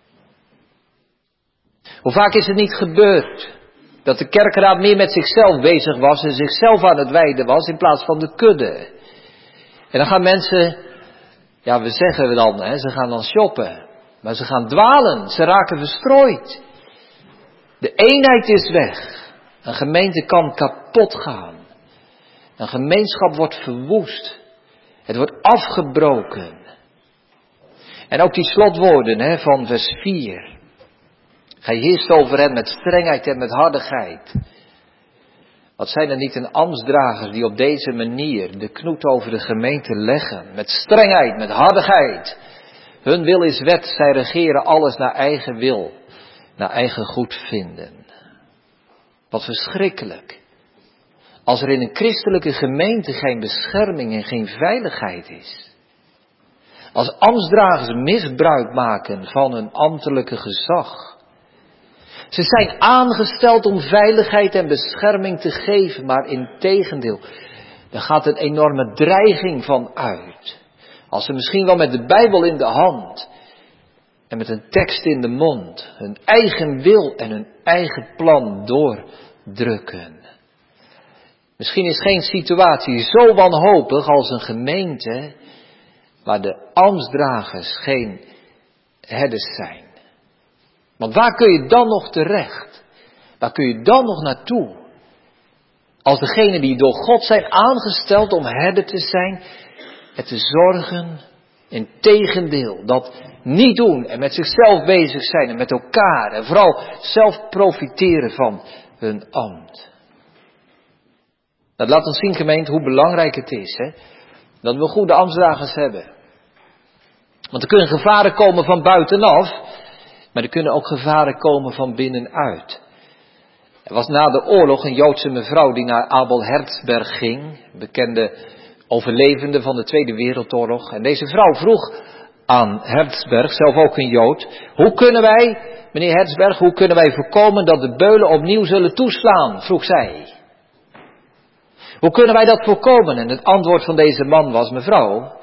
Hoe vaak is het niet gebeurd dat de kerkraad meer met zichzelf bezig was en zichzelf aan het wijden was in plaats van de kudde. En dan gaan mensen, ja we zeggen dan, hè, ze gaan dan shoppen, maar ze gaan dwalen, ze raken verstrooid. De eenheid is weg, een gemeente kan kapot gaan, een gemeenschap wordt verwoest, het wordt afgebroken. En ook die slotwoorden hè, van vers vier. Gij heerst over hen met strengheid en met hardigheid. Wat zijn er niet een ambtsdragers die op deze manier de knoet over de gemeente leggen. Met strengheid, met hardigheid. Hun wil is wet, zij regeren alles naar eigen wil. Naar eigen goedvinden. Wat verschrikkelijk. Als er in een christelijke gemeente geen bescherming en geen veiligheid is. Als ambtsdragers misbruik maken van hun ambtelijke gezag. Ze zijn aangesteld om veiligheid en bescherming te geven, maar integendeel, er gaat een enorme dreiging van uit. Als ze misschien wel met de Bijbel in de hand en met een tekst in de mond hun eigen wil en hun eigen plan doordrukken. Misschien is geen situatie zo wanhopig als een gemeente waar de ambtsdragers geen herders zijn. Want waar kun je dan nog terecht? Waar kun je dan nog naartoe? Als degenen die door God zijn aangesteld om herder te zijn, het te zorgen, integendeel, dat niet doen en met zichzelf bezig zijn en met elkaar en vooral zelf profiteren van hun ambt. Dat laat ons zien, gemeente, hoe belangrijk het is, hè? Dat we goede ambtsdragers hebben. Want er kunnen gevaren komen van buitenaf. Maar er kunnen ook gevaren komen van binnenuit. Er was na de oorlog een Joodse mevrouw die naar Abel Herzberg ging. Bekende overlevende van de Tweede Wereldoorlog. En deze vrouw vroeg aan Herzberg, zelf ook een Jood. Hoe kunnen wij, meneer Herzberg, hoe kunnen wij voorkomen dat de beulen opnieuw zullen toeslaan? Vroeg zij. Hoe kunnen wij dat voorkomen? En het antwoord van deze man was, mevrouw,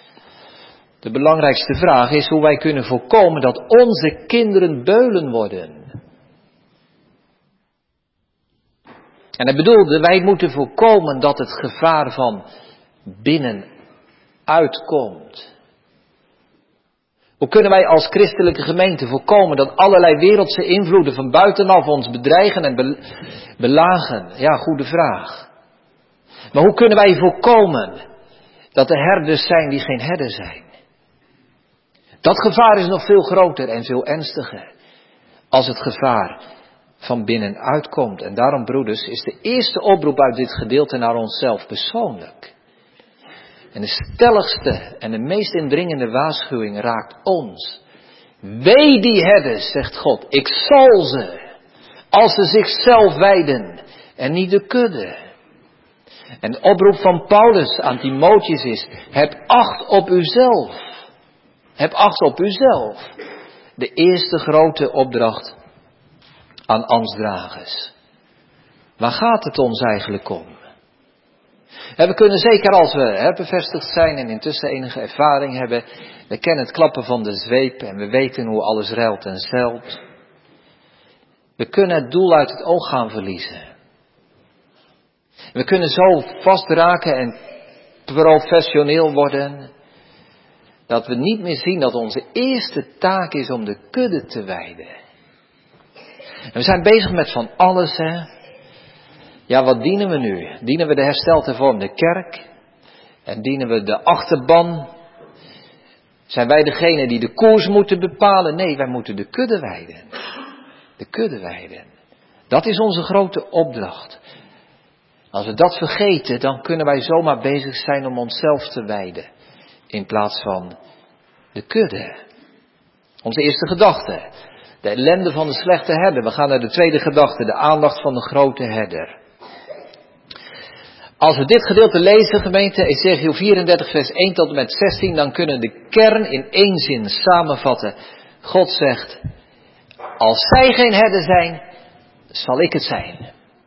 de belangrijkste vraag is hoe wij kunnen voorkomen dat onze kinderen beulen worden. En hij bedoelde, wij moeten voorkomen dat het gevaar van binnenuit komt. Hoe kunnen wij als christelijke gemeente voorkomen dat allerlei wereldse invloeden van buitenaf ons bedreigen en be- belagen? Ja, goede vraag. Maar hoe kunnen wij voorkomen dat er herders zijn die geen herder zijn? Dat gevaar is nog veel groter en veel ernstiger als het gevaar van binnenuit komt. En daarom, broeders, is de eerste oproep uit dit gedeelte naar onszelf persoonlijk. En de stelligste en de meest indringende waarschuwing raakt ons. Wee die herders, zegt God, ik zal ze, als ze zichzelf wijden en niet de kudde. En de oproep van Paulus aan Timotheus is, heb acht op uzelf. Heb acht op uzelf. De eerste grote opdracht aan ambtsdragers. Waar gaat het ons eigenlijk om? En we kunnen zeker als we hè, bevestigd zijn en intussen enige ervaring hebben. We kennen het klappen van de zweep en we weten hoe alles ruilt en zeilt. We kunnen het doel uit het oog gaan verliezen. We kunnen zo vastraken en professioneel worden, dat we niet meer zien dat onze eerste taak is om de kudde te wijden. En we zijn bezig met van alles, hè. Ja, wat dienen we nu? Dienen we de hersteld hervormde kerk? En dienen we de achterban? Zijn wij degene die de koers moeten bepalen? Nee, wij moeten de kudde wijden. De kudde wijden. Dat is onze grote opdracht. Als we dat vergeten, dan kunnen wij zomaar bezig zijn om onszelf te wijden. In plaats van de kudde. Onze eerste gedachte. De ellende van de slechte herder. We gaan naar de tweede gedachte, de aandacht van de grote herder. Als we dit gedeelte lezen, gemeente, Ezechiel vierendertig vers één tot en met zestien, dan kunnen we de kern in één zin samenvatten. God zegt, als zij geen herder zijn, zal ik het zijn.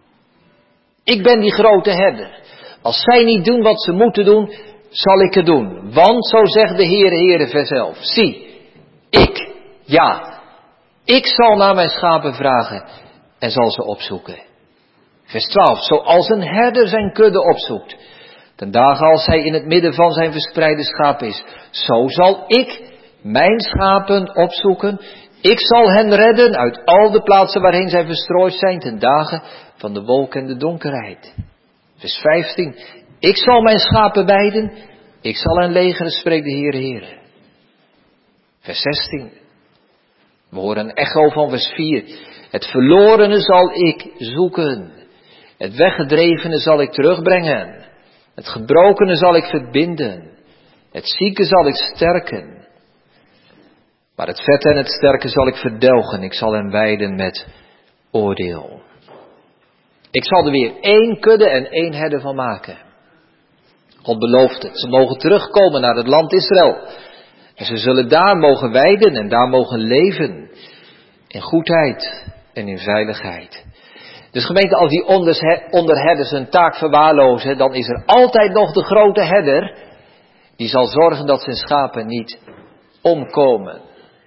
Ik ben die grote herder. Als zij niet doen wat ze moeten doen, zal ik het doen. Want, zo zegt de Heere, Heere, vers elf. Zie, ik, ja, ik zal naar mijn schapen vragen en zal ze opzoeken. Vers twaalf. Zoals een herder zijn kudde opzoekt, ten dagen als hij in het midden van zijn verspreide schapen is, zo zal ik mijn schapen opzoeken. Ik zal hen redden uit al de plaatsen waarheen zij verstrooid zijn, ten dagen van de wolk en de donkerheid. Vers vijftien. Ik zal mijn schapen weiden, ik zal hen legeren, spreekt de Heere, Heere. Vers zestien. We horen een echo van vers vier. Het verlorene zal ik zoeken. Het weggedrevene zal ik terugbrengen. Het gebrokene zal ik verbinden. Het zieke zal ik sterken. Maar het vette en het sterke zal ik verdelgen. Ik zal hen weiden met oordeel. Ik zal er weer één kudde en één herder van maken. God belooft het. Ze mogen terugkomen naar het land Israël. En ze zullen daar mogen weiden en daar mogen leven. In goedheid en in veiligheid. Dus gemeente, als die onderherders hun taak verwaarlozen, dan is er altijd nog de grote herder. Die zal zorgen dat zijn schapen niet omkomen.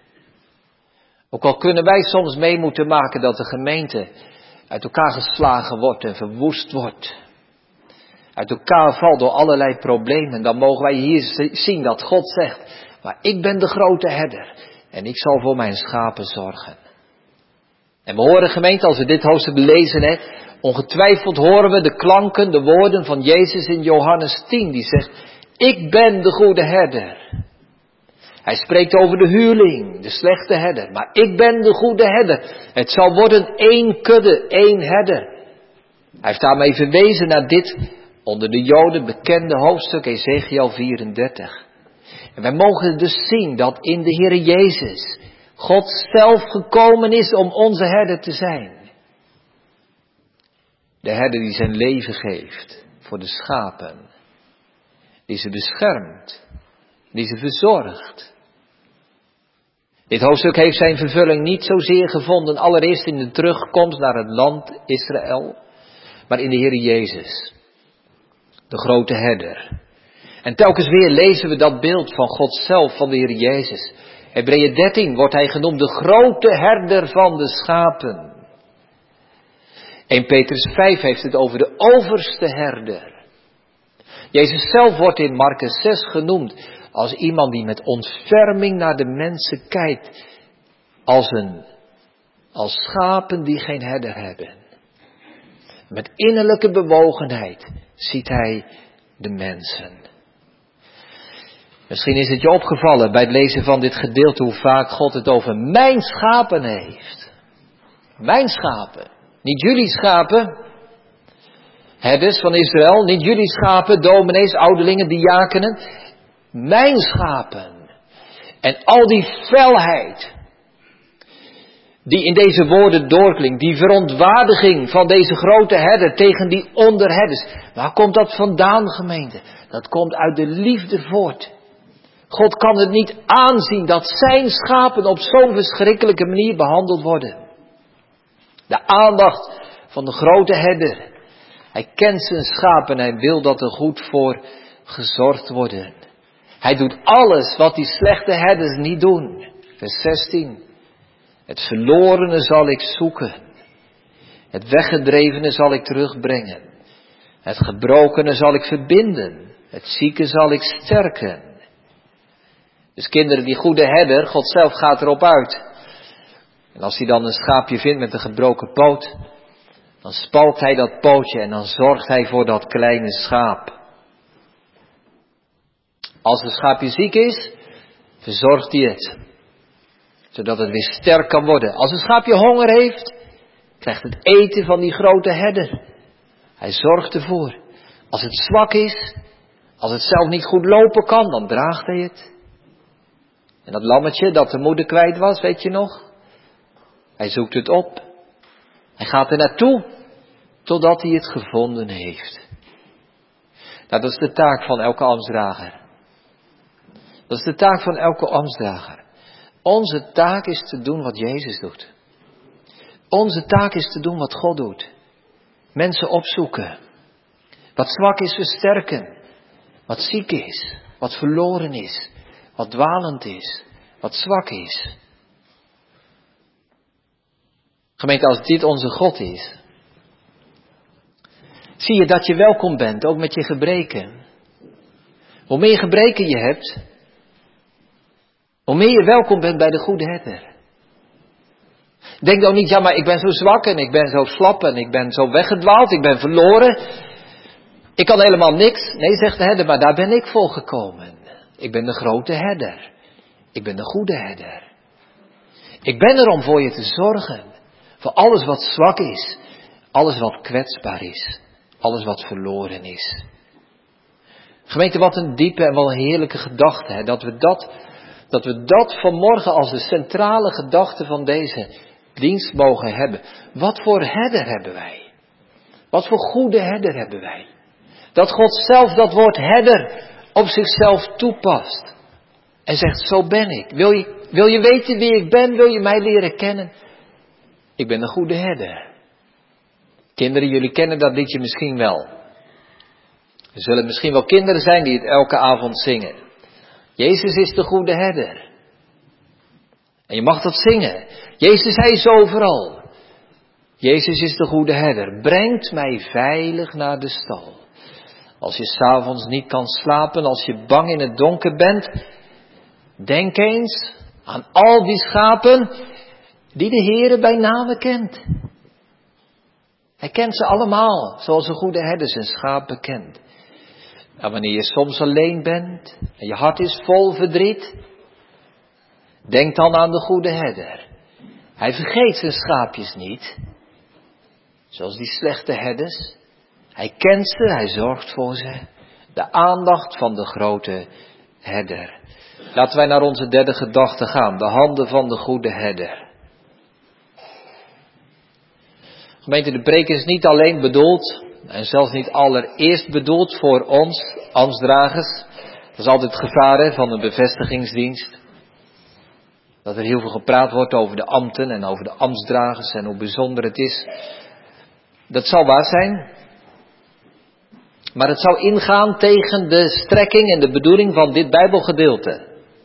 Ook al kunnen wij soms mee moeten maken dat de gemeente uit elkaar geslagen wordt en verwoest wordt. Uit elkaar valt door allerlei problemen. Dan mogen wij hier zien dat God zegt, maar ik ben de grote herder en ik zal voor mijn schapen zorgen. En we horen, gemeente, als we dit hoofdstuk lezen, hè, ongetwijfeld horen we de klanken, de woorden van Jezus in Johannes tien. Die zegt, ik ben de goede herder. Hij spreekt over de huurling, de slechte herder. Maar ik ben de goede herder. Het zal worden één kudde, één herder. Hij heeft daarmee verwezen naar dit onder de Joden bekende hoofdstuk Ezechiel vierendertig. En wij mogen dus zien dat in de Heere Jezus God zelf gekomen is om onze herder te zijn. De herder die zijn leven geeft voor de schapen. Die ze beschermt. Die ze verzorgt. Dit hoofdstuk heeft zijn vervulling niet zozeer gevonden, allereerst in de terugkomst naar het land Israël, maar in de Heere Jezus, de grote herder. En telkens weer lezen we dat beeld van God zelf, van de Heere Jezus. Hebreeën dertien wordt hij genoemd de grote herder van de schapen. Eerste Petrus vijf heeft het over de overste herder. Jezus zelf wordt in Markus zes genoemd als iemand die met ontferming naar de mensen kijkt. Als een, als schapen die geen herder hebben. Met innerlijke bewogenheid ziet hij de mensen. Misschien is het je opgevallen bij het lezen van dit gedeelte hoe vaak God het over mijn schapen heeft. Mijn schapen. Niet jullie schapen. Herders van Israël. Niet jullie schapen, dominees, ouderlingen, diakenen. Mijn schapen. En al die felheid die in deze woorden doorklinkt. Die verontwaardiging van deze grote herder tegen die onderherders. Waar komt dat vandaan, gemeente? Dat komt uit de liefde voort. God kan het niet aanzien dat zijn schapen op zo'n verschrikkelijke manier behandeld worden. De aandacht van de grote herder. Hij kent zijn schapen en hij wil dat er goed voor gezorgd worden. Hij doet alles wat die slechte herders niet doen. Vers zestien. Het verlorene zal ik zoeken. Het weggedrevene zal ik terugbrengen. Het gebrokene zal ik verbinden. Het zieke zal ik sterken. Dus kinderen, die goede herder, God zelf gaat erop uit. En als hij dan een schaapje vindt met een gebroken poot, dan spalkt hij dat pootje en dan zorgt hij voor dat kleine schaap. Als het schaapje ziek is, verzorgt hij het. Zodat het weer sterk kan worden. Als een schaapje honger heeft, krijgt het eten van die grote herder. Hij zorgt ervoor. Als het zwak is, als het zelf niet goed lopen kan, dan draagt hij het. En dat lammetje dat de moeder kwijt was, weet je nog? Hij zoekt het op. Hij gaat er naartoe, totdat hij het gevonden heeft. Nou, dat is de taak van elke ambtsdrager. Dat is de taak van elke ambtsdrager. Onze taak is te doen wat Jezus doet. Onze taak is te doen wat God doet. Mensen opzoeken. Wat zwak is versterken. Wat ziek is. Wat verloren is. Wat dwalend is. Wat zwak is. Gemeente, als dit onze God is, zie je dat je welkom bent, ook met je gebreken. Hoe meer gebreken je hebt, hoe meer je welkom bent bij de goede herder. Denk dan niet, ja maar ik ben zo zwak en ik ben zo slap en ik ben zo weggedwaald, ik ben verloren. Ik kan helemaal niks. Nee, zegt de herder, maar daar ben ik voor gekomen. Ik ben de grote herder. Ik ben de goede herder. Ik ben er om voor je te zorgen. Voor alles wat zwak is. Alles wat kwetsbaar is. Alles wat verloren is. Gemeente, wat een diepe en wel een heerlijke gedachte. Hè? Dat we dat, dat we dat vanmorgen als de centrale gedachte van deze dienst mogen hebben. Wat voor herder hebben wij? Wat voor goede herder hebben wij? Dat God zelf dat woord herder op zichzelf toepast. En zegt, zo ben ik. Wil je, wil je weten wie ik ben? Wil je mij leren kennen? Ik ben een goede herder. Kinderen, jullie kennen dat liedje misschien wel. Er zullen misschien wel kinderen zijn die het elke avond zingen. Jezus is de goede herder. En je mag dat zingen. Jezus, hij is overal. Jezus is de goede herder. Brengt mij veilig naar de stal. Als je 's avonds niet kan slapen, als je bang in het donker bent, denk eens aan al die schapen die de Heere bij name kent. Hij kent ze allemaal, zoals een goede herder zijn schapen kent. En wanneer je soms alleen bent en je hart is vol verdriet, denk dan aan de goede herder. Hij vergeet zijn schaapjes niet, zoals die slechte herders. Hij kent ze, hij zorgt voor ze. De aandacht van de grote herder. Laten wij naar onze derde gedachte gaan. De handen van de goede herder. Gemeente, de preek is niet alleen bedoeld, en zelfs niet allereerst bedoeld voor ons, ambtsdragers. Dat is altijd het gevaar hè, van een bevestigingsdienst. Dat er heel veel gepraat wordt over de ambten en over de ambtsdragers en hoe bijzonder het is. Dat zal waar zijn. Maar het zou ingaan tegen de strekking en de bedoeling van dit Bijbelgedeelte.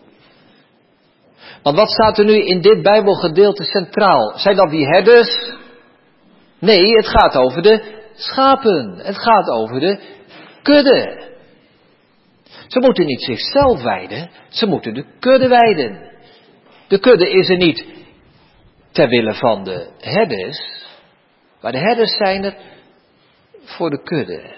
Want wat staat er nu in dit Bijbelgedeelte centraal? Zijn dat die herders? Nee, het gaat over de schapen. Het gaat over de kudde. Ze moeten niet zichzelf weiden, ze moeten de kudde weiden. De kudde is er niet ter wille van de herders, maar de herders zijn er voor de kudde.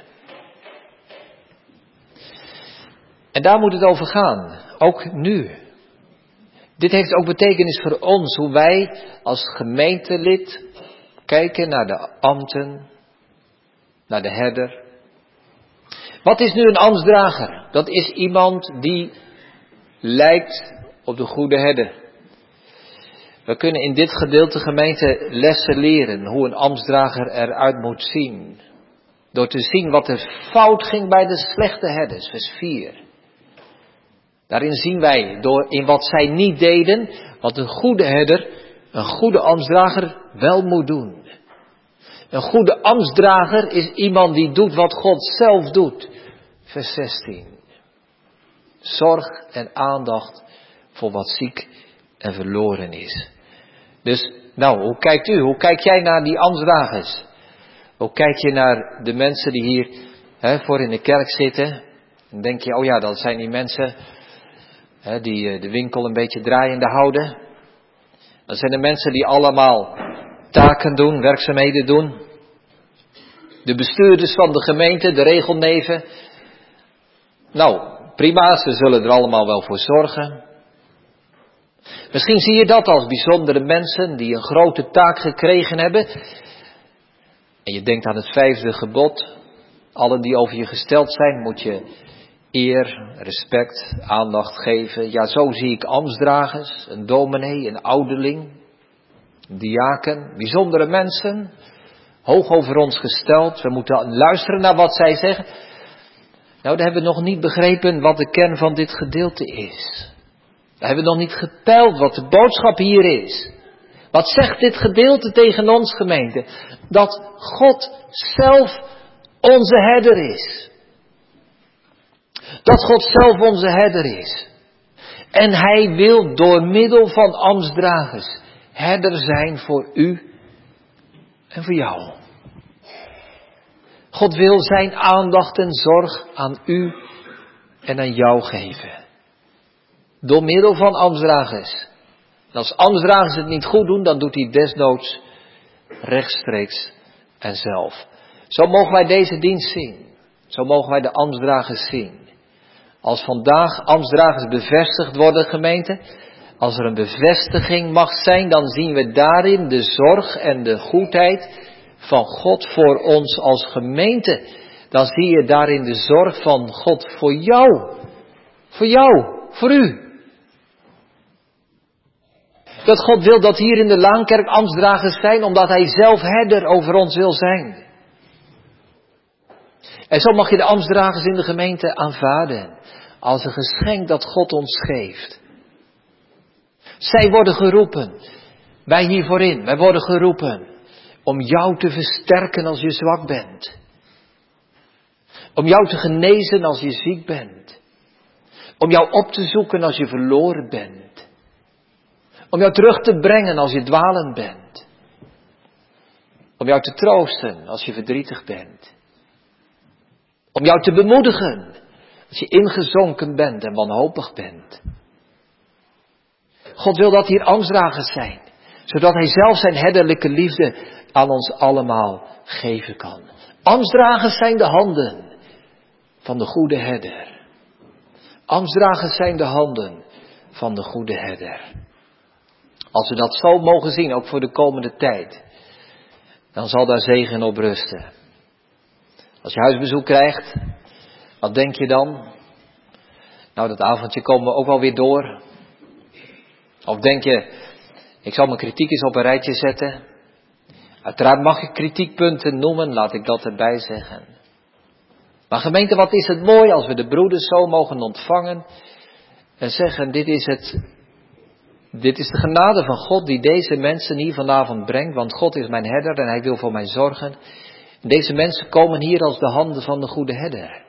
En daar moet het over gaan, ook nu. Dit heeft ook betekenis voor ons, hoe wij als gemeentelid kijken naar de ambten, naar de herder. Wat is nu een ambtsdrager? Dat is iemand die lijkt op de goede herder. We kunnen in dit gedeelte gemeente lessen leren hoe een ambtsdrager eruit moet zien. Door te zien wat er fout ging bij de slechte herders, vers vier. Daarin zien wij, door in wat zij niet deden, wat een goede herder, een goede ambtsdrager wel moet doen. Een goede ambtsdrager is iemand die doet wat God zelf doet. Vers zestien. Zorg en aandacht voor wat ziek en verloren is. Dus, nou, hoe kijkt u? Hoe kijk jij naar die ambtsdragers? Hoe kijk je naar de mensen die hier hè, voor in de kerk zitten? Dan denk je, oh ja, dat zijn die mensen hè, die de winkel een beetje draaiende houden. Dat zijn de mensen die allemaal taken doen, werkzaamheden doen. De bestuurders van de gemeente, de regelneven. Nou, prima, ze zullen er allemaal wel voor zorgen. Misschien zie je dat als bijzondere mensen die een grote taak gekregen hebben. En je denkt aan het vijfde gebod. Allen die over je gesteld zijn, moet je eer, respect, aandacht geven. Ja, zo zie ik ambtsdragers, een dominee, een ouderling. diaken, bijzondere mensen, hoog over ons gesteld. We moeten luisteren naar wat zij zeggen. Nou, dan hebben we nog niet begrepen wat de kern van dit gedeelte is. We hebben nog niet gepeild wat de boodschap hier is. Wat zegt dit gedeelte tegen ons, gemeente? Dat God zelf onze herder is. Dat God zelf onze herder is. En hij wil door middel van ambtsdragers herder zijn voor u en voor jou. God wil zijn aandacht en zorg aan u en aan jou geven. Door middel van ambtsdragers. En als ambtsdragers het niet goed doen, dan doet hij desnoods rechtstreeks en zelf. Zo mogen wij deze dienst zien. Zo mogen wij de ambtsdragers zien. Als vandaag ambtsdragers bevestigd worden, gemeente, als er een bevestiging mag zijn, dan zien we daarin de zorg en de goedheid van God voor ons als gemeente. Dan zie je daarin de zorg van God voor jou. Voor jou, voor u. Dat God wil dat hier in de Laankerk ambtsdragers zijn, omdat hij zelf herder over ons wil zijn. En zo mag je de ambtsdragers in de gemeente aanvaarden. Als een geschenk dat God ons geeft. Zij worden geroepen. Wij hier voorin. Wij worden geroepen. Om jou te versterken als je zwak bent. Om jou te genezen als je ziek bent. Om jou op te zoeken als je verloren bent. Om jou terug te brengen als je dwalend bent. Om jou te troosten als je verdrietig bent. Om jou te bemoedigen als je ingezonken bent en wanhopig bent. God wil dat hier ambtsdragers zijn. Zodat hij zelf zijn herderlijke liefde aan ons allemaal geven kan. Ambtsdragers zijn de handen van de goede herder. Ambtsdragers zijn de handen van de goede herder. Als we dat zo mogen zien, ook voor de komende tijd, dan zal daar zegen op rusten. Als je huisbezoek krijgt, wat denk je dan? Nou, dat avondje komen we ook wel weer door. Of denk je, ik zal mijn kritiek eens op een rijtje zetten. Uiteraard mag je kritiekpunten noemen, laat ik dat erbij zeggen. Maar gemeente, wat is het mooi als we de broeders zo mogen ontvangen en zeggen, dit is het, dit is de genade van God die deze mensen hier vanavond brengt, want God is mijn herder en hij wil voor mij zorgen. Deze mensen komen hier als de handen van de goede herder.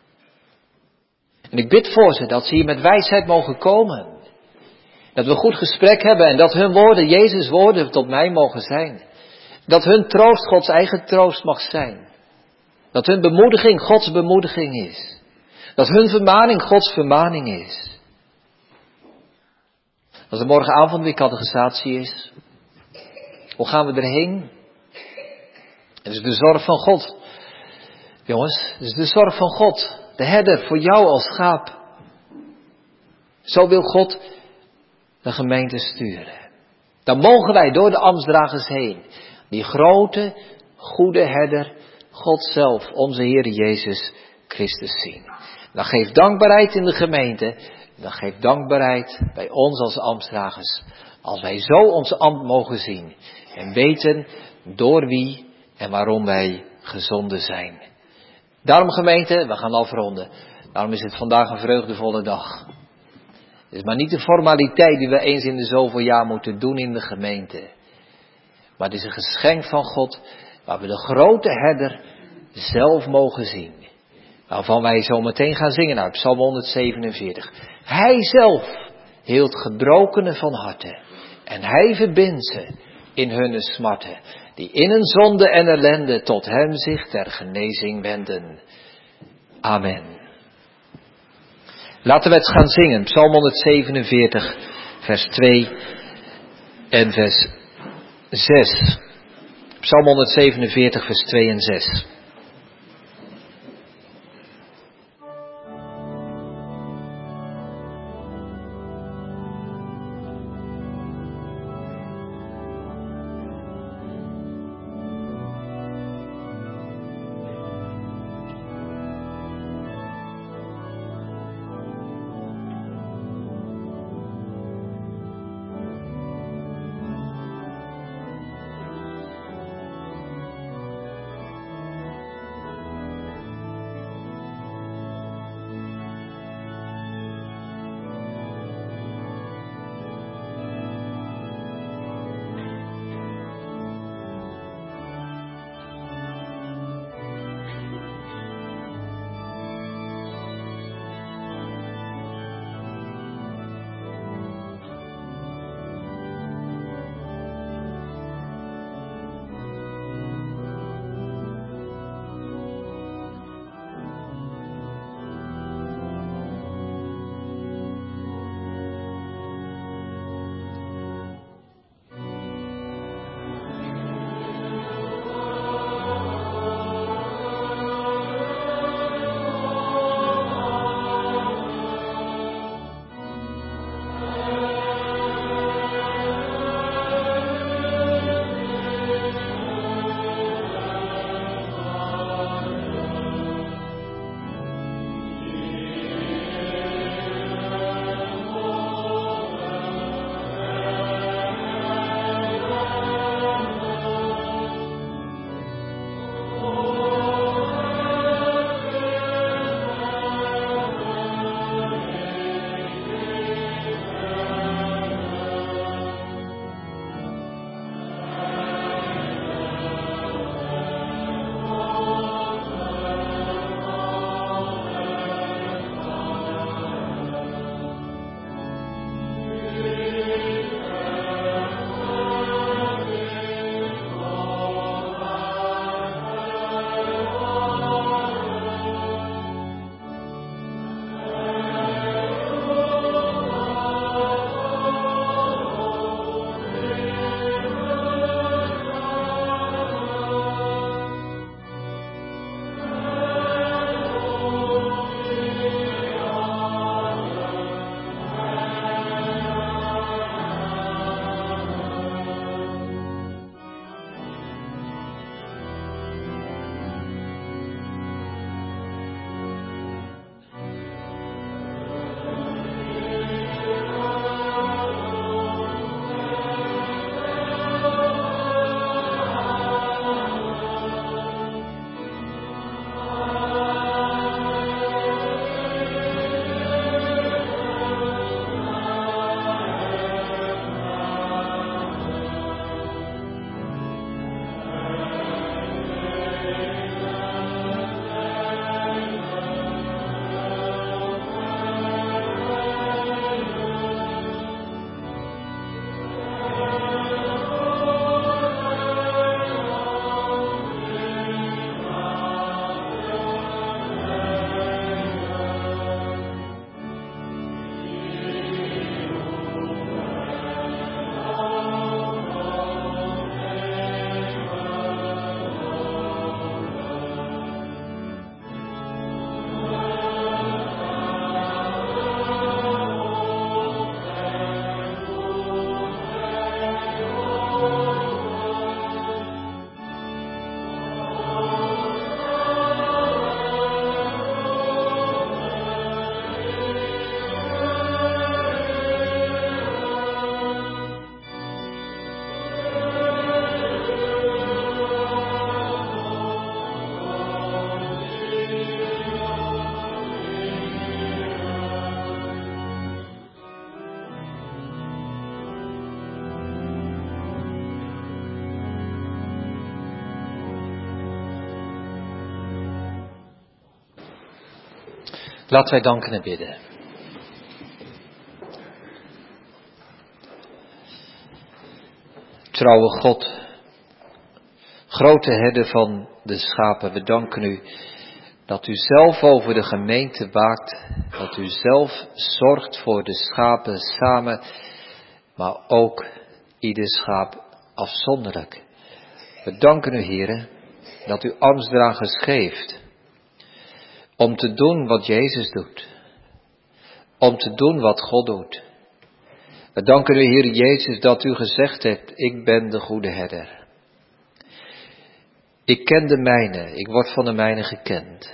En ik bid voor ze dat ze hier met wijsheid mogen komen. Dat we een goed gesprek hebben en dat hun woorden, Jezus' woorden, tot mij mogen zijn. Dat hun troost Gods eigen troost mag zijn. Dat hun bemoediging Gods bemoediging is. Dat hun vermaning Gods vermaning is. Als er morgenavond weer catechisatie is, hoe gaan we erheen? Het is de zorg van God. Jongens, het is de zorg van God. De herder voor jou als schaap. Zo wil God de gemeente sturen. Dan mogen wij door de ambtsdragers heen die grote, goede herder, God zelf, onze Heer Jezus Christus zien. Dan geef dankbaarheid in de gemeente. Dan geef dankbaarheid bij ons als ambtsdragers. Als wij zo ons ambt mogen zien. En weten door wie en waarom wij gezonden zijn. Daarom gemeente, we gaan afronden. Daarom is het vandaag een vreugdevolle dag. Het is maar niet de formaliteit die we eens in de zoveel jaar moeten doen in de gemeente. Maar het is een geschenk van God waar we de grote herder zelf mogen zien. Waarvan wij zo meteen gaan zingen uit Psalm honderdzevenenveertig. Hij zelf hield gebrokenen van harte. En hij verbindt ze in hunne smarten. Die in een zonde en ellende tot hem zich ter genezing wenden. Amen. Laten we het gaan zingen. Psalm honderdzevenenveertig, vers twee en vers zes. Psalm honderdzevenenveertig, vers twee en zes. Laten wij danken en bidden. Trouwe God, grote herder van de schapen, we danken u dat u zelf over de gemeente waakt, dat u zelf zorgt voor de schapen samen, maar ook ieder schaap afzonderlijk. We danken u, Heere, dat u ambtsdragers geeft om te doen wat Jezus doet, om te doen wat God doet. We danken u, Heer Jezus, dat u gezegd hebt, ik ben de goede herder. Ik ken de mijne, ik word van de mijne gekend.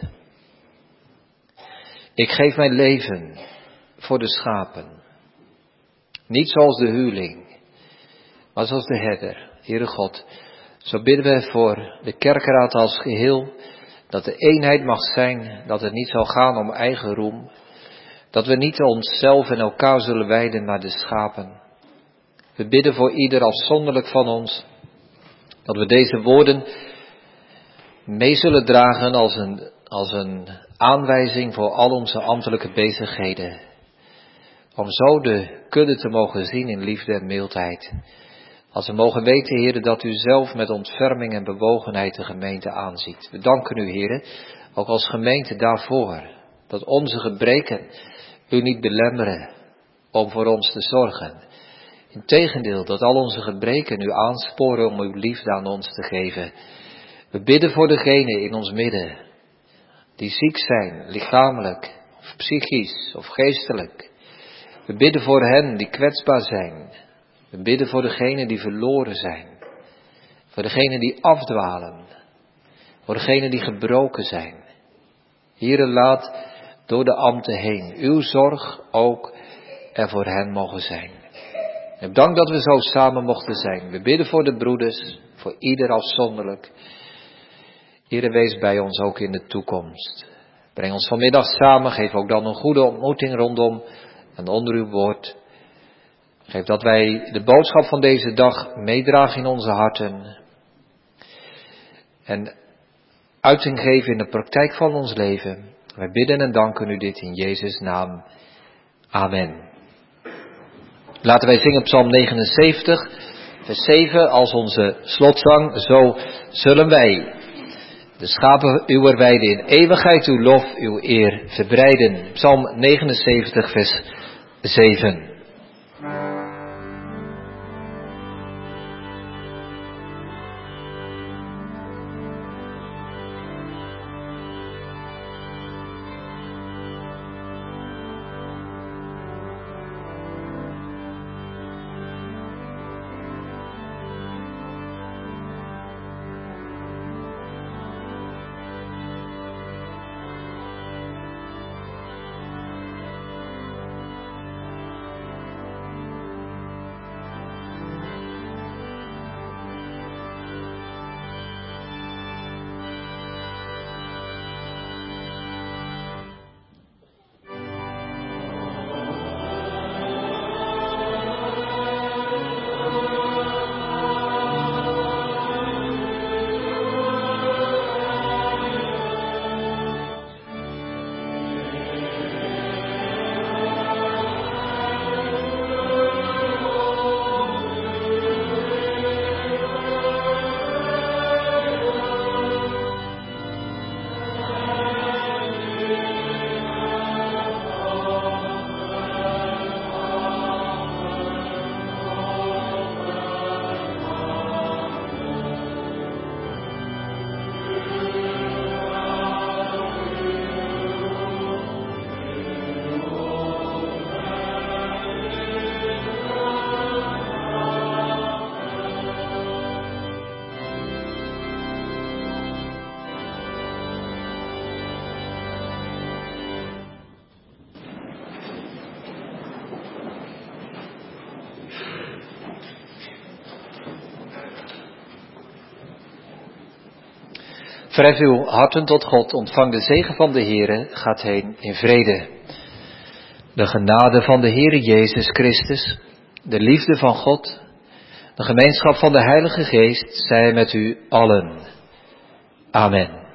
Ik geef mijn leven voor de schapen. Niet zoals de huurling, maar zoals de herder. Heere God, zo bidden we voor de kerkraad als geheel, dat de eenheid mag zijn, dat het niet zal gaan om eigen roem, dat we niet onszelf en elkaar zullen wijden, maar de schapen. We bidden voor ieder afzonderlijk van ons, dat we deze woorden mee zullen dragen als een, als een aanwijzing voor al onze ambtelijke bezigheden. Om zo de kudde te mogen zien in liefde en mildheid. Als we mogen weten, Heere, dat u zelf met ontferming en bewogenheid de gemeente aanziet. We danken u, Heere, ook als gemeente daarvoor, dat onze gebreken u niet belemmeren om voor ons te zorgen. Integendeel, dat al onze gebreken u aansporen om uw liefde aan ons te geven. We bidden voor degenen in ons midden die ziek zijn, lichamelijk, of psychisch, of geestelijk. We bidden voor hen die kwetsbaar zijn. We bidden voor degenen die verloren zijn. Voor degenen die afdwalen. Voor degenen die gebroken zijn. Heere, laat door de ambten heen uw zorg ook er voor hen mogen zijn. En dank dat we zo samen mochten zijn. We bidden voor de broeders, voor ieder afzonderlijk. Heere, wees bij ons ook in de toekomst. Breng ons vanmiddag samen, geef ook dan een goede ontmoeting rondom en onder uw woord. Geef dat wij de boodschap van deze dag meedragen in onze harten. En uiting geven in de praktijk van ons leven. Wij bidden en danken u dit in Jezus' naam. Amen. Laten wij zingen Psalm negenenzeventig, vers zeven, als onze slotzang. Zo zullen wij de schapen uwer weide in eeuwigheid uw lof, uw eer verbreiden. Psalm negenenzeventig, vers zeven. Verhef uw harten tot God, ontvang de zegen van de Heere, gaat heen in vrede. De genade van de Heere Jezus Christus, de liefde van God, de gemeenschap van de Heilige Geest, zij met u allen. Amen.